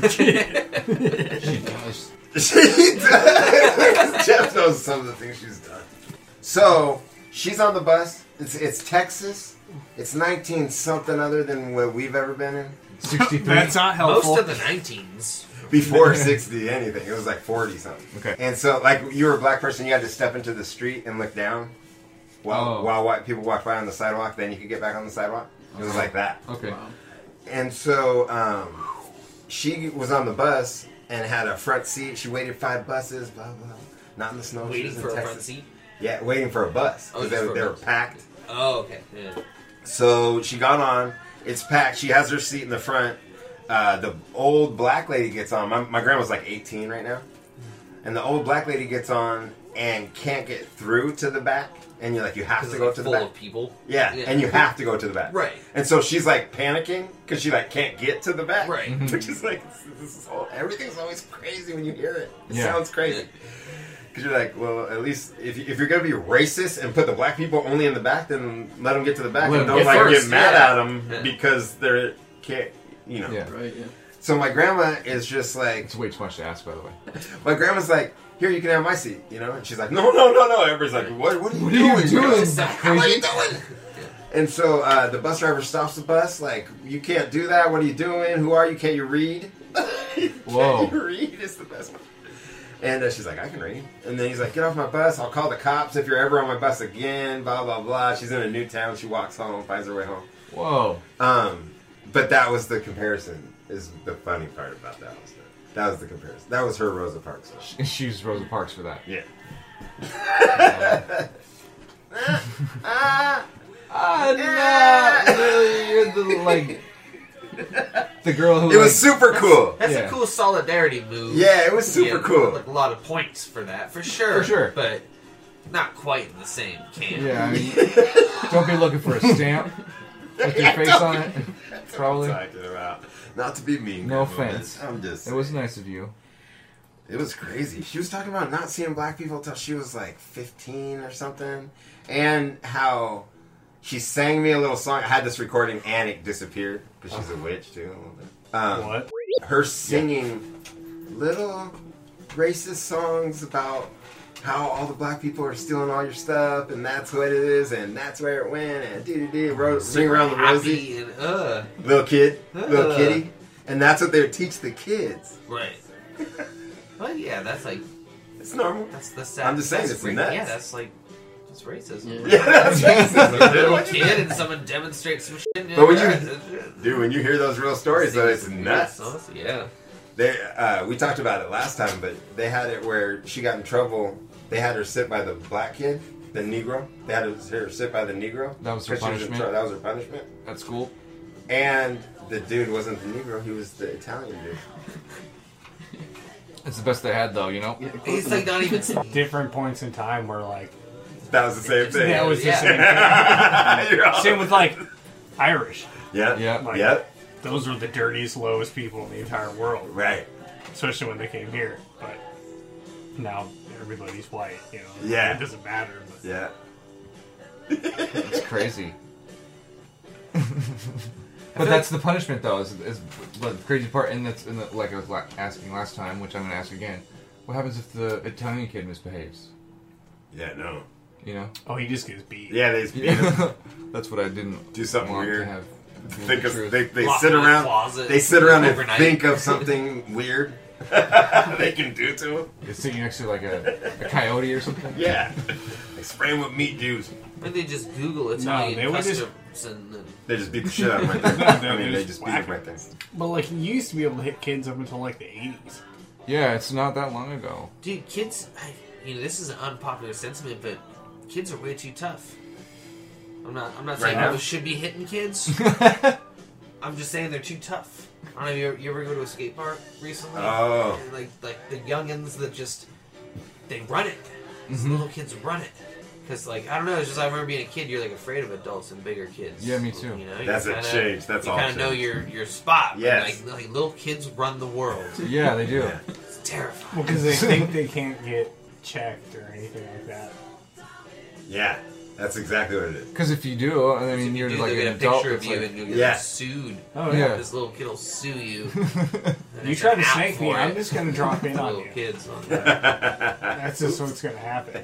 it. She does. She does. Jeff knows some of the things she's done. So she's on the bus. It's it's Texas. It's nineteen something other than what we've ever been in. Sixty-three. That's not helpful. Most of the nineteens. Before sixty anything. It was like forty something. Okay. And so like you were a black person, you had to step into the street and look down while Oh. while white people walked by on the sidewalk, then you could get back on the sidewalk. It was like that. Okay. Wow. And so um, she was on the bus and had a front seat. She waited five buses, blah blah. Not in the snow. she Waiting was in for a Texas. front seat. Yeah, waiting for a bus Oh, because just they, for a they were bus. packed. Oh, okay. Yeah. So she got on. It's packed. She has her seat in the front. Uh, the old black lady gets on. My, my grandma's like eighteen right now. And the old black lady gets on and can't get through to the back. And you're like, you have 'Cause to it's go like to the full back. of people. Yeah, Yeah. and you have to go to the back. Right. And so she's like panicking because she like can't get to the back. Right. Which is like, this, this is all, everything's always crazy when you hear it. It Yeah. sounds crazy. Because you're like, well, at least if, you, if you're going to be racist and put the black people only in the back, then let them get to the back. Let and them don't get like first, get mad yeah. at them Yeah. because they're can't, you know. Yeah. Right, yeah. So my grandma is just like, It's way too much to ask, by the way. my grandma's like, here, you can have my seat, you know? And she's like, no, no, no, no. Everybody's like, what, what are you What are you doing? doing, What are you crazy? doing? And so uh, the bus driver stops the bus, like, you can't do that. What are you doing? Who are you? Can't you read? Whoa. Can you read? It's the best one. And uh, she's like, I can read. And then he's like, get off my bus. I'll call the cops if you're ever on my bus again, blah, blah, blah. She's in a new town. She walks home, finds her way home. Whoa. Um, but that was the comparison, is the funny part about that. Was that, that was the comparison. That was her Rosa Parks. song. She used Rosa Parks for that. Yeah. Ah, not really. You're the, like, The girl who It was like, super cool. That's Yeah. a cool solidarity move. Yeah, it was super Yeah, cool. Like a lot of points for that, for sure. For sure. But not quite in the same camp. Yeah, I mean, don't be looking for a stamp with your face on it. Probably. What I'm talking about. Not to be mean. No Grandma, offense. I'm just. It was nice of you. It was crazy. She was talking about not seeing black people until she was like fifteen or something, and how she sang me a little song. I had this recording, and it disappeared because she's a witch too. Um, What? Her singing little racist songs about how all the black people are stealing all your stuff, and that's what it is, and that's where it went, and doo doo doo, ro- ring around the rosy, Happy and, uh, little kid, little Uh. kitty, and that's what they would teach the kids. right. Well, yeah, that's like, It's normal. that's the sad. I'm just saying, that's it's ra- nuts. Yeah, that's like, that's racism. Yeah. Yeah, that's racism. You're a little What you kid and someone demonstrates some shit. But when you- Dude, when you hear those real stories, though, it's It's nuts. nuts. Yeah. They, uh, we talked about it last time, but they had it where she got in trouble. They had her sit by the black kid, the Negro. They had her sit by the Negro. That was her 'cause she in punishment? trou- That was her punishment. At school. And the dude wasn't the Negro; he was the Italian dude. It's the best they had, though. You know. Yeah, close He's like enough. not even. Different points in time where like That was the same thing. that was the Yeah. same thing. You're all- Same with like Irish. Yeah. Yeah. Like, Yep. Those were the dirtiest, lowest people in the entire world, Right. especially when they came here. But now everybody's white. You know. Yeah. It doesn't matter. But Yeah. It's crazy. But that's the punishment, though. Is, is the crazy part, and that's in the, like I was la- asking last time, which I'm going to ask again. What happens if the Italian kid misbehaves? Yeah. No. You know. oh, he just gets beat. Yeah. They just beat him. That's what I didn't Do something want weird. to have. be Think the of truth. they, they Lock sit him in a around. closet They sit around and overnight. think of something weird they can do to him. It's sitting next to like a, a coyote or something. Yeah. They spray him with meat juice. When they just Google Italian they would just- customs and then They just beat the shit out of him right there. No, I mean, they they just just beat whack him right there. But like you used to be able to hit kids up until like the eighties. Yeah, it's not that long ago. dude, kids. I, you know, this is an unpopular sentiment, but kids are way too tough. I'm not. I'm not Right saying now? people should be hitting kids. I'm just saying they're too tough. I don't know. You ever, you ever go to a skate park recently? Oh. And, like like the youngins that just they run it. These Mhm. little kids run it. Cause like I don't know, it's just I remember being a kid. You're like afraid of adults and bigger kids. Yeah, me too. You know, That's you a kinda, change. That's you all kind of know change. your your spot. Yes. Like, like little kids run the world. Yeah, they do. Yeah. It's terrifying. Well, because they think they can't get checked or anything like that. Yeah. That's exactly what it is. Because if you do, I mean, you're Dude, like they'll an get a adult. picture of It's you like, and you'll get Yeah. sued. Oh Yeah. This little kid will sue you. You try to snake me, I'm just gonna drop in on little you. kids on that. That's just what's gonna happen.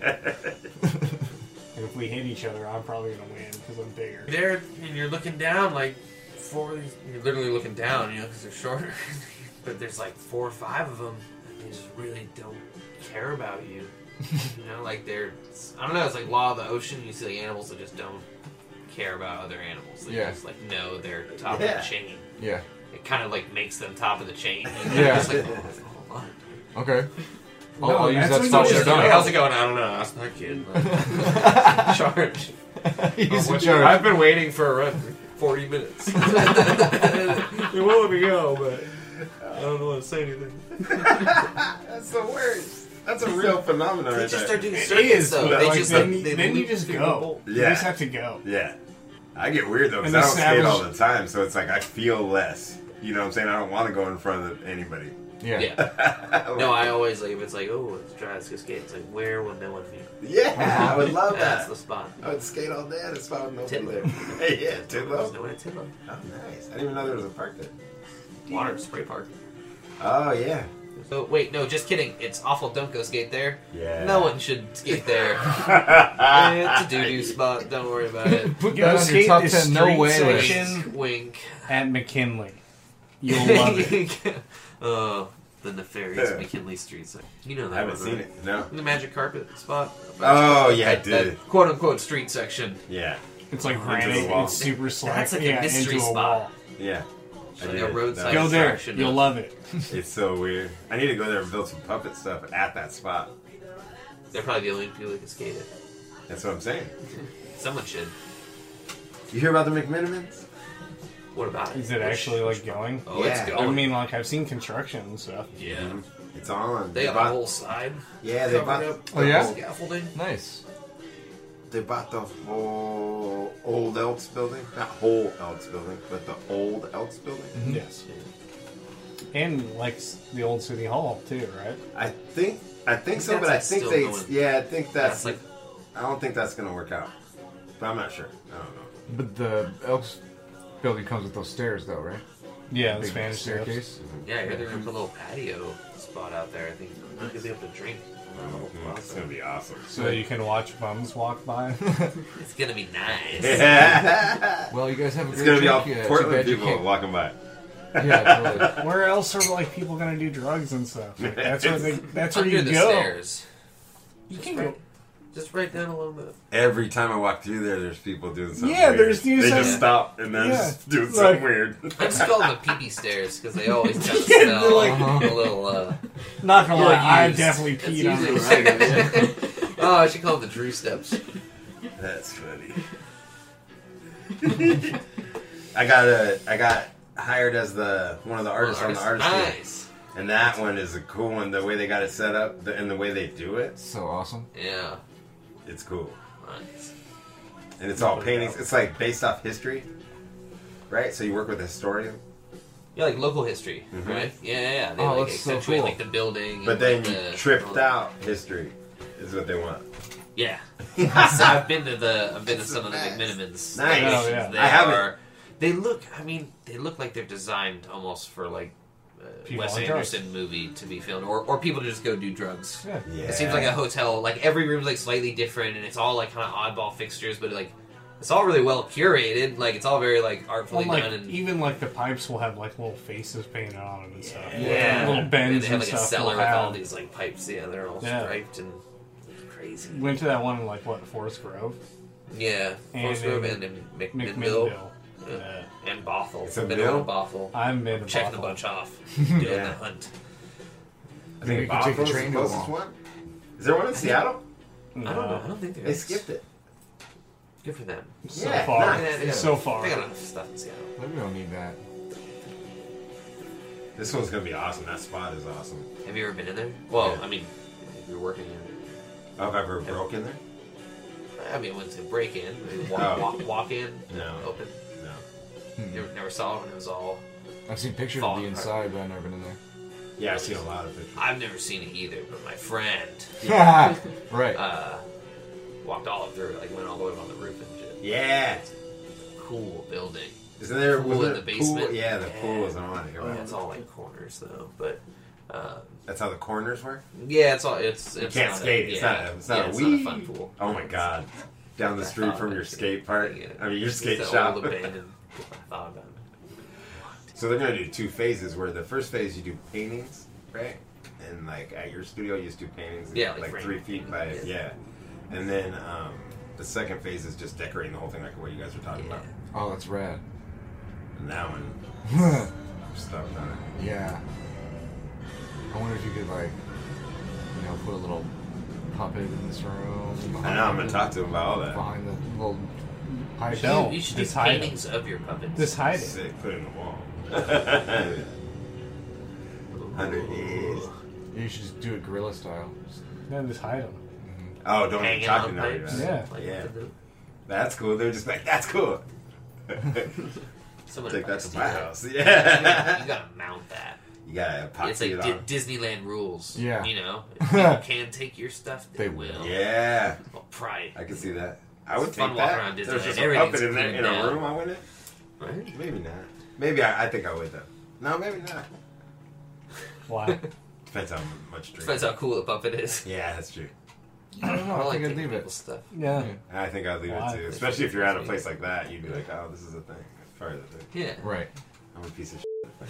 And if we hit each other, I'm probably gonna win because I'm bigger. There, and you're looking down like four. You're literally looking down, you know, because they're shorter. But there's like four or five of them, and they just really don't care about you. You know, like they're. I don't know. It's like law of the ocean. You see like animals that just don't care about other animals. They Yeah. just like know they're top Yeah. of the chain. yeah. It kind of like makes them top of the chain. Yeah. Just like, oh, hold on. Okay. I'll, No, I'll use that's that when spot you shut just down. Hey, how's it going? I don't know. Ask my kid. Like, charge. He's in Oh, charge. I've been waiting for a run for forty minutes. They won't let me go, but I don't know what to say anything. That's the worst. That's a real phenomenon They right just there. start doing It circuits, is, though. but They like, just then, like, you- they then you loop just through go. the You Yeah. just have to go. Yeah. I get weird though because And I the don't skate all savage- the time, so it's like I feel less. You know what I'm saying? I don't want to go in front of anybody. Yeah. Yeah. No, I always like if it's like, oh, it's dry, let's go skate. It's like, where will no one be? Yeah, I would love That's that. the spot. I would skate all day at a spot with nobody Tidlow. there. Hey, yeah, There's Tidlow. no way to Tidlow. Oh, nice. I didn't even know there was a park there. Water spray park. Oh, yeah. So wait, no, just kidding. It's awful. Don't go skate there. Yeah. No one should skate there. It's a doo doo spot. Don't worry about it. Put Go that on your skate top the ten. No street way list. section. Wink, wink. At McKinley. You'll love it. Oh, the nefarious Yeah. McKinley Streets. You know that I haven't one, seen right? it. No. The magic carpet spot. Oh, yeah, I That- did. that quote unquote street section. Yeah. It's like Into granite. the wall. It's super slack. That's like a yeah, mystery into a spot. wall. Yeah. I Like did. a roadside- That Go was- there. Distraction You'll of- love it. It's so weird. I need to go there and build some puppet stuff at that spot. They're probably the only people that can skate it. That's what I'm saying. Someone should. You hear about the McMinimans? What about it? Is it Which- actually like going? Oh, Yeah. it's I going. mean, like I've seen construction and stuff. yeah. It's on. They got bought, a whole side. Yeah, they covered bought. up. Oh, yeah? Scaffolding. Nice. They bought the whole old Elks building. Not whole Elks building, but the old Elks building. Yes. And like s- the old city hall too, right? I think. I think so, That's, but I like, think still they. going. Yeah, I think that's. That's like I don't think that's gonna work out. But I'm not sure. I don't know. But the Elks building comes with those stairs, though, right? Yeah, the Big Spanish staircase. staircase. yeah. I heard they're gonna put a little patio spot out there. I think you'll be able to drink. Mm, It's gonna be awesome. So you can watch bums walk by. It's gonna be nice. it's Well, you guys have a great gonna be all drink. Yeah, too Portland bad you people can't- walking by. Yeah, totally. Where else are like people gonna do drugs and stuff? Like, that's where they. That's where Under you the go. stairs. You Just can right, go. just right down a little bit. Every time I walk through there, there's people doing something. Yeah, weird. there's dudes They that- just stop and then Yeah. just do Like- something weird. I just call them the pee-pee stairs because they always got the Yeah, smell. they're like- Uh-huh. a little. Uh, Not gonna You're lie, I've used. definitely That's peed on usually those. where I go, yeah. oh, I should call them the Drew steps. That's funny. I got a, I got hired as the one of the artists on the artist team, Nice. and that one is a cool one. The way they got it set up the, and the way they do it, So awesome. Yeah. it's cool. Nice. And it's all paintings. It's like based off history, right? So you work with a historian, Yeah, like local history, Mhm. right? Yeah, yeah, yeah. They Oh, like that's so accentuate cool. like the building. but and, then like, you the, all tripped the- out history, is what they want. Yeah. So I've been to the I've been to some of the Nice. McMinimans. Nice. Oh, yeah. They I haven't. are. They look. I mean, they look like they're designed almost for like uh, People Wes on drugs. Anderson movie to be filmed, or or people to just go do drugs. Yeah. Yeah. It seems like a hotel. Like every room's like slightly different, and it's all like kind of oddball fixtures, but like it's all really well curated. Like it's all very like artfully Well, like done. And even like the pipes will have like little faces painted on them and stuff. yeah, little and bends they have and like a stuff. cellar will with all have- these like pipes. Yeah, they're all Yeah. striped and crazy. Went to that one in like what Forest Grove, Yeah, And Forest Grove in and in Mc- McMinnville. McMinnville. Yeah. Yeah. And Bothell. It's a Been mill? over to Bothell. I'm mid. I'm checking a bunch off. Doing Yeah. the hunt. I Maybe think you could take the Botham's train to the them closest all. one. Is there one in Seattle? I don't know. I don't think there They is. skipped it. Good for them. So Yeah, far, nice. Yeah, so far. They got enough stuff in Seattle. Maybe we don't need that. This one's gonna be awesome. That spot is awesome. Have you ever been in there? Well, Yeah. I mean, if you're working in. Oh, I've ever broke in there? I mean, when to break in, I mean, walk, Oh. walk, walk in, No. open. No. Hmm. Never, never saw it when it was all. I've seen pictures of Falling the apart. inside, but I've never been in there. Yeah, I've seen a lot of pictures. I've never seen it either, but my friend Right. uh, walked all through it, like went all the way up on the roof and shit. Yeah. Cool building. Isn't there Pool was in there the a pool? basement? Yeah, the Yeah. pool is on here. Oh, yeah, it's all like corners though, but um, That's how the corners work. yeah, it's all it's. You it's can't not skate. A, It's yeah, not. A, it's not yeah, a it's wee. not a fun pool. Oh my god! Down the I street thought from about your it. skate park. Yeah. I mean, your It's skate the shop. old abandoned pool. I thought about it. So they're gonna do two phases. Where the first phase you do paintings, right? And like at your studio, you just do paintings. Yeah, like like frame three feet by paintings. yeah. And then um, the second phase is just decorating the whole thing, like what you guys were talking Yeah. about. Oh, that's rad. And that one, Yeah. stuff on it. I wonder if you could, like, you know, put a little puppet in this room. I know. I'm gonna talk to him about all that. Behind the little pipe. No. You should do just hide paintings of your puppets. Just hide it. Sick. Put it in the wall. Hundred years. You should just do it gorilla style. Just- Then just hide them. Oh, don't even Hanging talk to on nobody pipes. about it. Yeah. Like Yeah. the- That's cool. They're just like, that's cool. Someone Take that to advised my you. house. You Yeah. gotta mount that. You gotta epoxy It's like it Di- on. Disneyland rules. Yeah. You know, if people can take your stuff, they, They will. will. Yeah. Well, pride. I can see that. I would It's fun take walking that. around There's Disneyland. just a Everything's puppet in there cleaned in a down. room. I wouldn't. Right? Maybe not. Maybe I, I think I would though. No, maybe not. Why? Depends how much drink. Depends how cool the puppet is. Yeah, that's true. I don't know. I, like think I'd taking leave it. people's stuff. Yeah. I think I'd leave Why? it too. Especially if you're at a place like that, you'd be like, oh, this is a thing. It's part of the thing. Yeah. Right. I'm a piece of shit.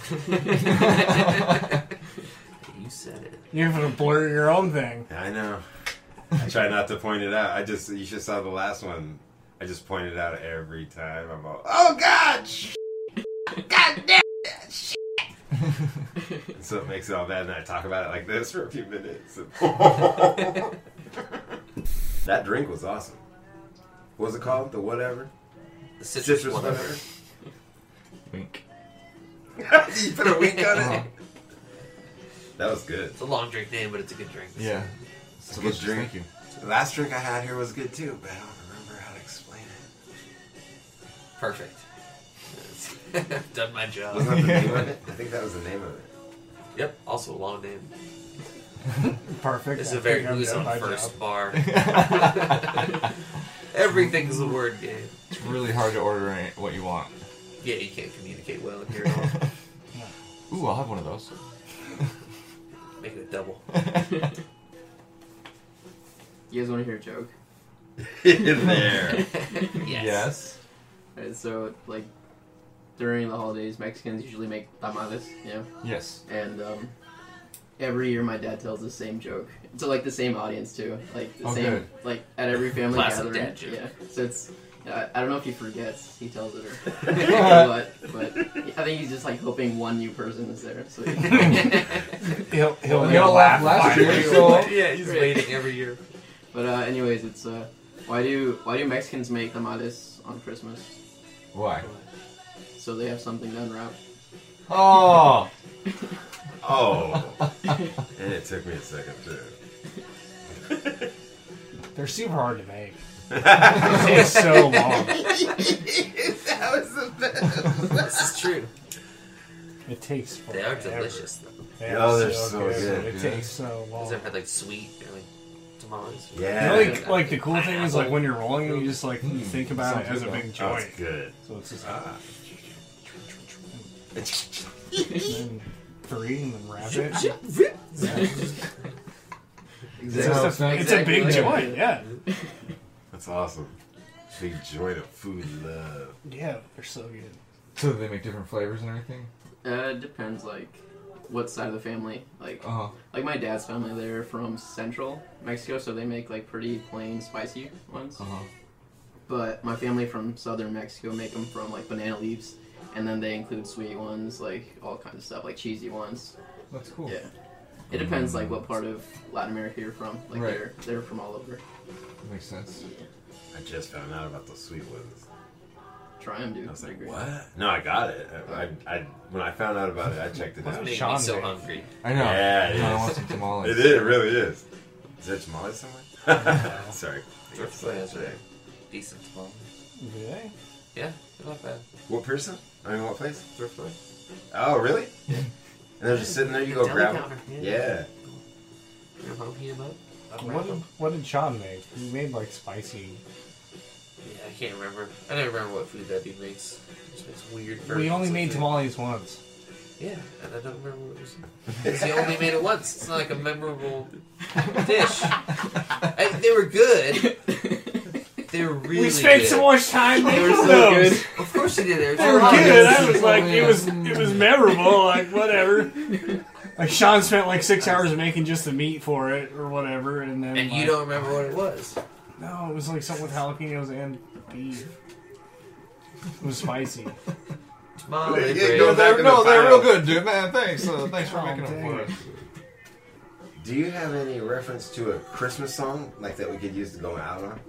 You said it. You're gonna blur your own thing. I know. I try not to point it out. I just, you should saw the last one. I just point it out every time. I'm all, oh God, shit. God damn it, shit. So it makes it all bad, and I talk about it like this for a few minutes. That drink was awesome. What was it called? The whatever? The citrus, Citrus whatever. whatever. Wink. You put a wink on Uh-huh. it? That was good. It's a long drink name, but it's a good drink. Yeah. It's a good drink. Thank you. The last drink I had here was good too, but I don't remember how to explain it. Perfect. Done my job. Wasn't that the name of it? I think that was the name of it. Yep. Also a long name. Perfect. This is I a very think I've who's done on my first job. bar. Everything's a word game. It's really hard to order any- what you want. Yeah, you can't communicate well in here at all. Ooh, I'll have one of those. Make it a double. You guys want to hear a joke? In there. Yes. Alright, so like during the holidays, Mexicans usually make tamales, you know, Yes. and um, every year my dad tells the same joke to like the same audience too, like the Oh, same good. like at every family Classic gathering. dad joke. Yeah, so it's I, I don't know if he forgets he tells it or, or what, but I think he's just like hoping one new person is there. So he, He'll, he'll, Well, he'll he'll laugh laugh last finally. year, so- Yeah, he's waiting every year. but uh, anyways, it's uh, why do why do Mexicans make tamales on Christmas? Why? So they have something to unwrap. Oh! Oh. And it took me a second too. They're super hard to make. It takes so long. That was the best. This is true. It takes They are forever. delicious though. They Oh, are they're so good. It Yeah. takes so long. Has ever had like sweet or like tamales? You Yeah. know, like, like the cool thing is like when you're rolling, you just like you Mm, think about it sounds as a good, big Oh, joint. it's good. So it's just Ah. and then three and then wrap it. Yeah. It's, Exactly. just a, it's a big Exactly. joint, yeah. That's awesome. Big joint of food love. Yeah, they're so good. So they make different flavors and everything? Uh, it depends, like, what side of the family. Like, Uh-huh. like my dad's family, they're from central Mexico, so they make, like, pretty plain, spicy ones. Uh-huh. But my family from southern Mexico make them from, like, banana leaves, and then they include sweet ones, like, all kinds of stuff, like cheesy ones. That's cool. Yeah. It depends, like, what part of Latin America you're from. Like, Right. they're they're from all over. Makes sense. I just found out about those sweet ones. Try them, dude. I was They're like, great. what? No, I got it. I, I, I when I found out about it, I checked it What's out. it? Making Sean me so made. hungry. I know. Yeah, it I is. want some tamales. It is. It really is. Is there tamales somewhere? Sorry. Thrift store has a decent tamale. Do they? Yeah, they're not bad. What person? I mean, what place? Thrift store. Oh, really? And they're just sitting there. You go Deli grab them. counter, yeah. Yeah. You're hungry about? What did, what did Sean make? He made like spicy. Yeah, I can't remember. I don't remember what food that dude makes. He just makes weird. We versions only of made food. tamales once. Yeah, and I don't remember what it was. Because he only made it once. It's not like a memorable dish. I, they were good. They were really we spent good. so much time They were making so those. good. Of course you did. They were, They were Oh, good. yes. I was like, it was it was memorable. Like whatever. Like Sean spent like six hours making just the meat for it or whatever, and then And you like- don't remember what it was. No, it was like something with jalapenos and beef. It was spicy. Tamale Yeah, bread. go No, back they're, in the no, they're file. real good, dude, man. Thanks. Uh, thanks for Oh, making them for dang. us. Do you have any reference to a Christmas song like that we could use to go out on?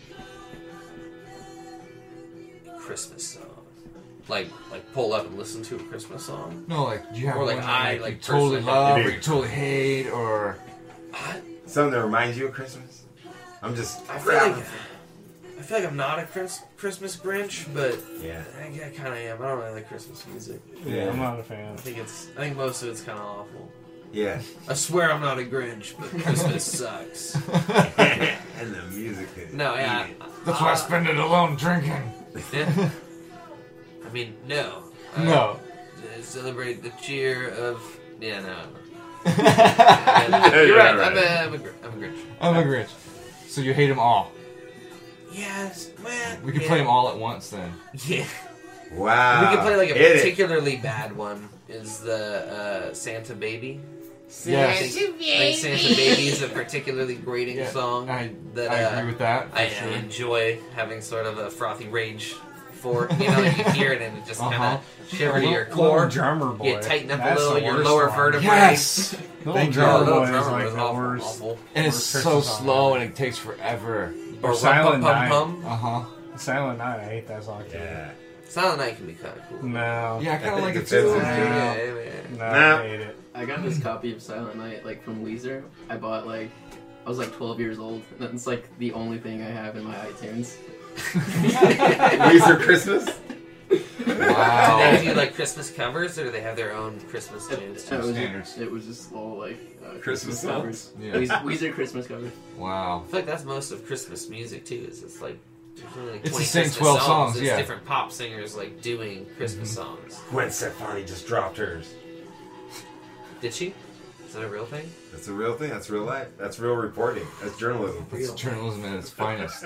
Christmas song. Like, like pull up and listen to a Christmas song. No, like, do you have Or, like, one I, that, like, like, you totally personally- love Maybe. or you totally hate or... I, Something that reminds you of Christmas? I'm just. I feel like I feel like I'm not a Chris, Christmas Grinch, but Yeah. I, I kind of am. I don't really like Christmas music. Yeah, I'm not a fan. I think it's. I think most of it's kind of awful. Yeah. I swear I'm not a Grinch, but Christmas sucks. And the music. is- No, yeah. That's why I spend it alone drinking. Yeah. I mean, no. Uh, No. uh, Celebrate the cheer of. Yeah, no. Yeah, You're you're right. right. I'm, a, I'm, a, Gr- I'm a Grinch. I'm a Grinch. So you hate them all. Yes, man. We could yeah. play them all at once then. Yeah. Wow. we could play like a Hit it. particularly bad one. Is the uh, Santa Baby? I Yes. think, I think Santa Baby is a particularly grating Yeah, song I, that I uh, agree with that. For I sure. enjoy having sort of a frothy rage for. You know, you hear it and it just Uh-huh. kind of shiver to your Little core. drummer boy. You tighten up a That's little the your worst lower one. vertebrae. Yes! Little Thank you. drummer Oh, boy Little is Drummer like was the awful, worst. awful. And it's Worst so Christmas song slow ever. and it takes forever. Or Silent Rum Pum Night. Pum Pum. Uh-huh. Silent Night, I hate that song too. Yeah. Silent Night can be kind of cool. No. Yeah, I kind of like it Depends too. on the Yeah. Yeah, man. No, Nah. I hate it. I got this copy of Silent Night like from Weezer. I bought like I was like twelve years old, and that's like the only thing I have in my iTunes. Weezer Christmas? Do Wow. they do like Christmas covers, or do they have their own Christmas tunes? It was, standards. it was just all like uh, Christmas covers. Yeah. Weezer, Weezer Christmas covers. Wow. I feel like that's most of Christmas music too. Is it's like there's only like It's the twenty same Christmas twelve songs, It's yeah. different pop singers like doing Christmas Mm-hmm. songs. Gwen Stefani just dropped hers. Did she? Is that a real thing? That's a real thing. That's real life. That's real reporting. That's journalism. It's journalism at its finest.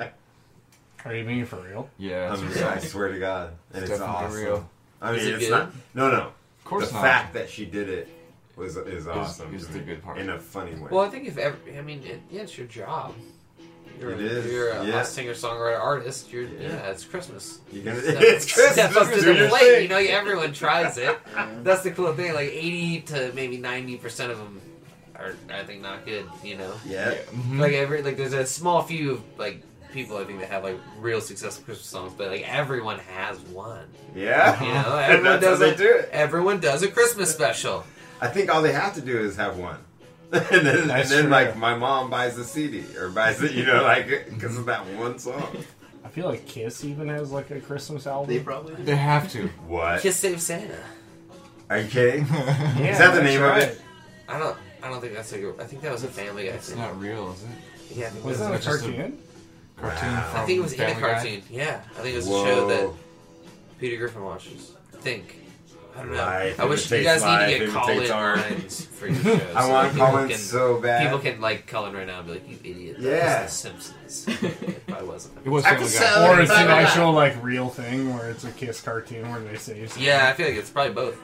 Are you being for real? Yeah. I, It's mean, I real. swear to God. And It's it's, definitely awesome. real. I mean, Is it it's good? not. No, no. Of course the not. fact that she did it was is awesome. is to the me, good part. In a funny way. Well, I think if ever, I mean, it, yeah, it's your job. You're, It is, You're a, yeah. a singer-songwriter artist. You're, yeah. Yeah. it's Christmas. You're gonna, Step, it's Christmas. step up to do the your plate. thing. You know, everyone tries it. Yeah. That's the cool thing. Like eighty to maybe ninety percent of them are, I think, not good. You know, Yeah. Mhm. like every like there's a small few of like people I think that have like real successful Christmas songs, but like everyone has one. Yeah. You know, everyone That's how does they a, do it. Everyone does a Christmas special. I think all they have to do is have one. and then, and That's then true. like, my mom buys the C D or buys it, you know, like, because of that one song. I feel like Kiss even has like a Christmas album. They probably do. They have to. What? Kiss Save Santa. Are you kidding? Yeah, Is that the that's name of right. it? I don't. I don't think that's a. I think that was a Family Guy It's thing. not real, is it? Yeah, I think, Was that that a It's just a- cartoon? Cartoon Wow. from I think it was in a Family Guy? cartoon. Yeah, I think it was Whoa. a show that Peter Griffin watches. I think. I don't know. Life I wish you imitates guys life, need to get call imitates in art. lines for your shows. I so want people comments can- so bad. People can like call in right now and be like, "You idiot!" That Yeah. was The Simpsons. It probably wasn't. It was Family Episode- Guy. Or it's an Blah, blah, blah. actual like real thing where it's a Kiss cartoon where they say something. Yeah, I feel like it's probably both.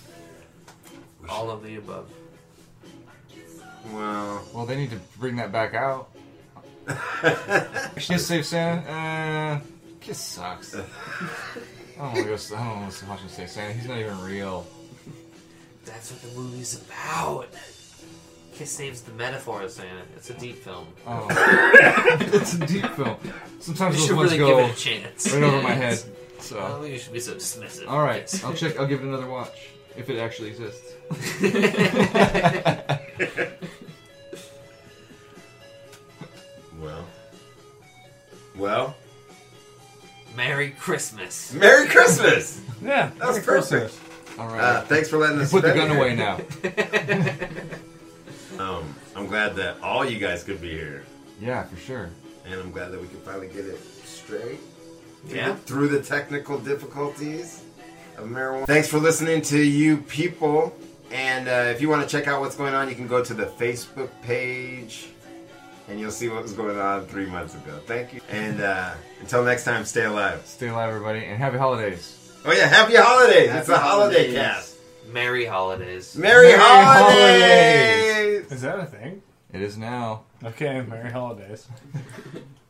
All of the above. Well, Well, they need to bring that back out. Kiss Save Santa? Uh, Kiss sucks. I don't want to go. I don't want to watch him Save Santa. He's not even real. That's what the movie's about. Kiss saves the metaphor of Santa. It's a deep film. Oh, it's a deep film. Sometimes You those should ones really go give it a chance. right over my head. I don't So, think you should be so dismissive. all right, Yes. I'll check. I'll give it another watch if it actually exists. well, well. Merry Christmas. Merry Christmas! Yeah, That was Merry perfect. Christmas. All right, Uh, thanks for letting us put the spend gun it away here. now. Um, I'm glad that all you guys could be here, Yeah, for sure. and I'm glad that we could finally get it straight. Yeah. Through the technical difficulties of marijuana. Thanks for listening to you people. And uh, if you want to check out what's going on, you can go to the Facebook page, and you'll see what was going on three months ago. Thank you. And uh, until next time, stay alive. Stay alive, everybody, and happy holidays. Oh yeah, happy holidays! Happy it's a holiday holidays. cast. Merry holidays. Merry, Merry holidays! Is that a thing? It is now. Okay, Merry Holidays.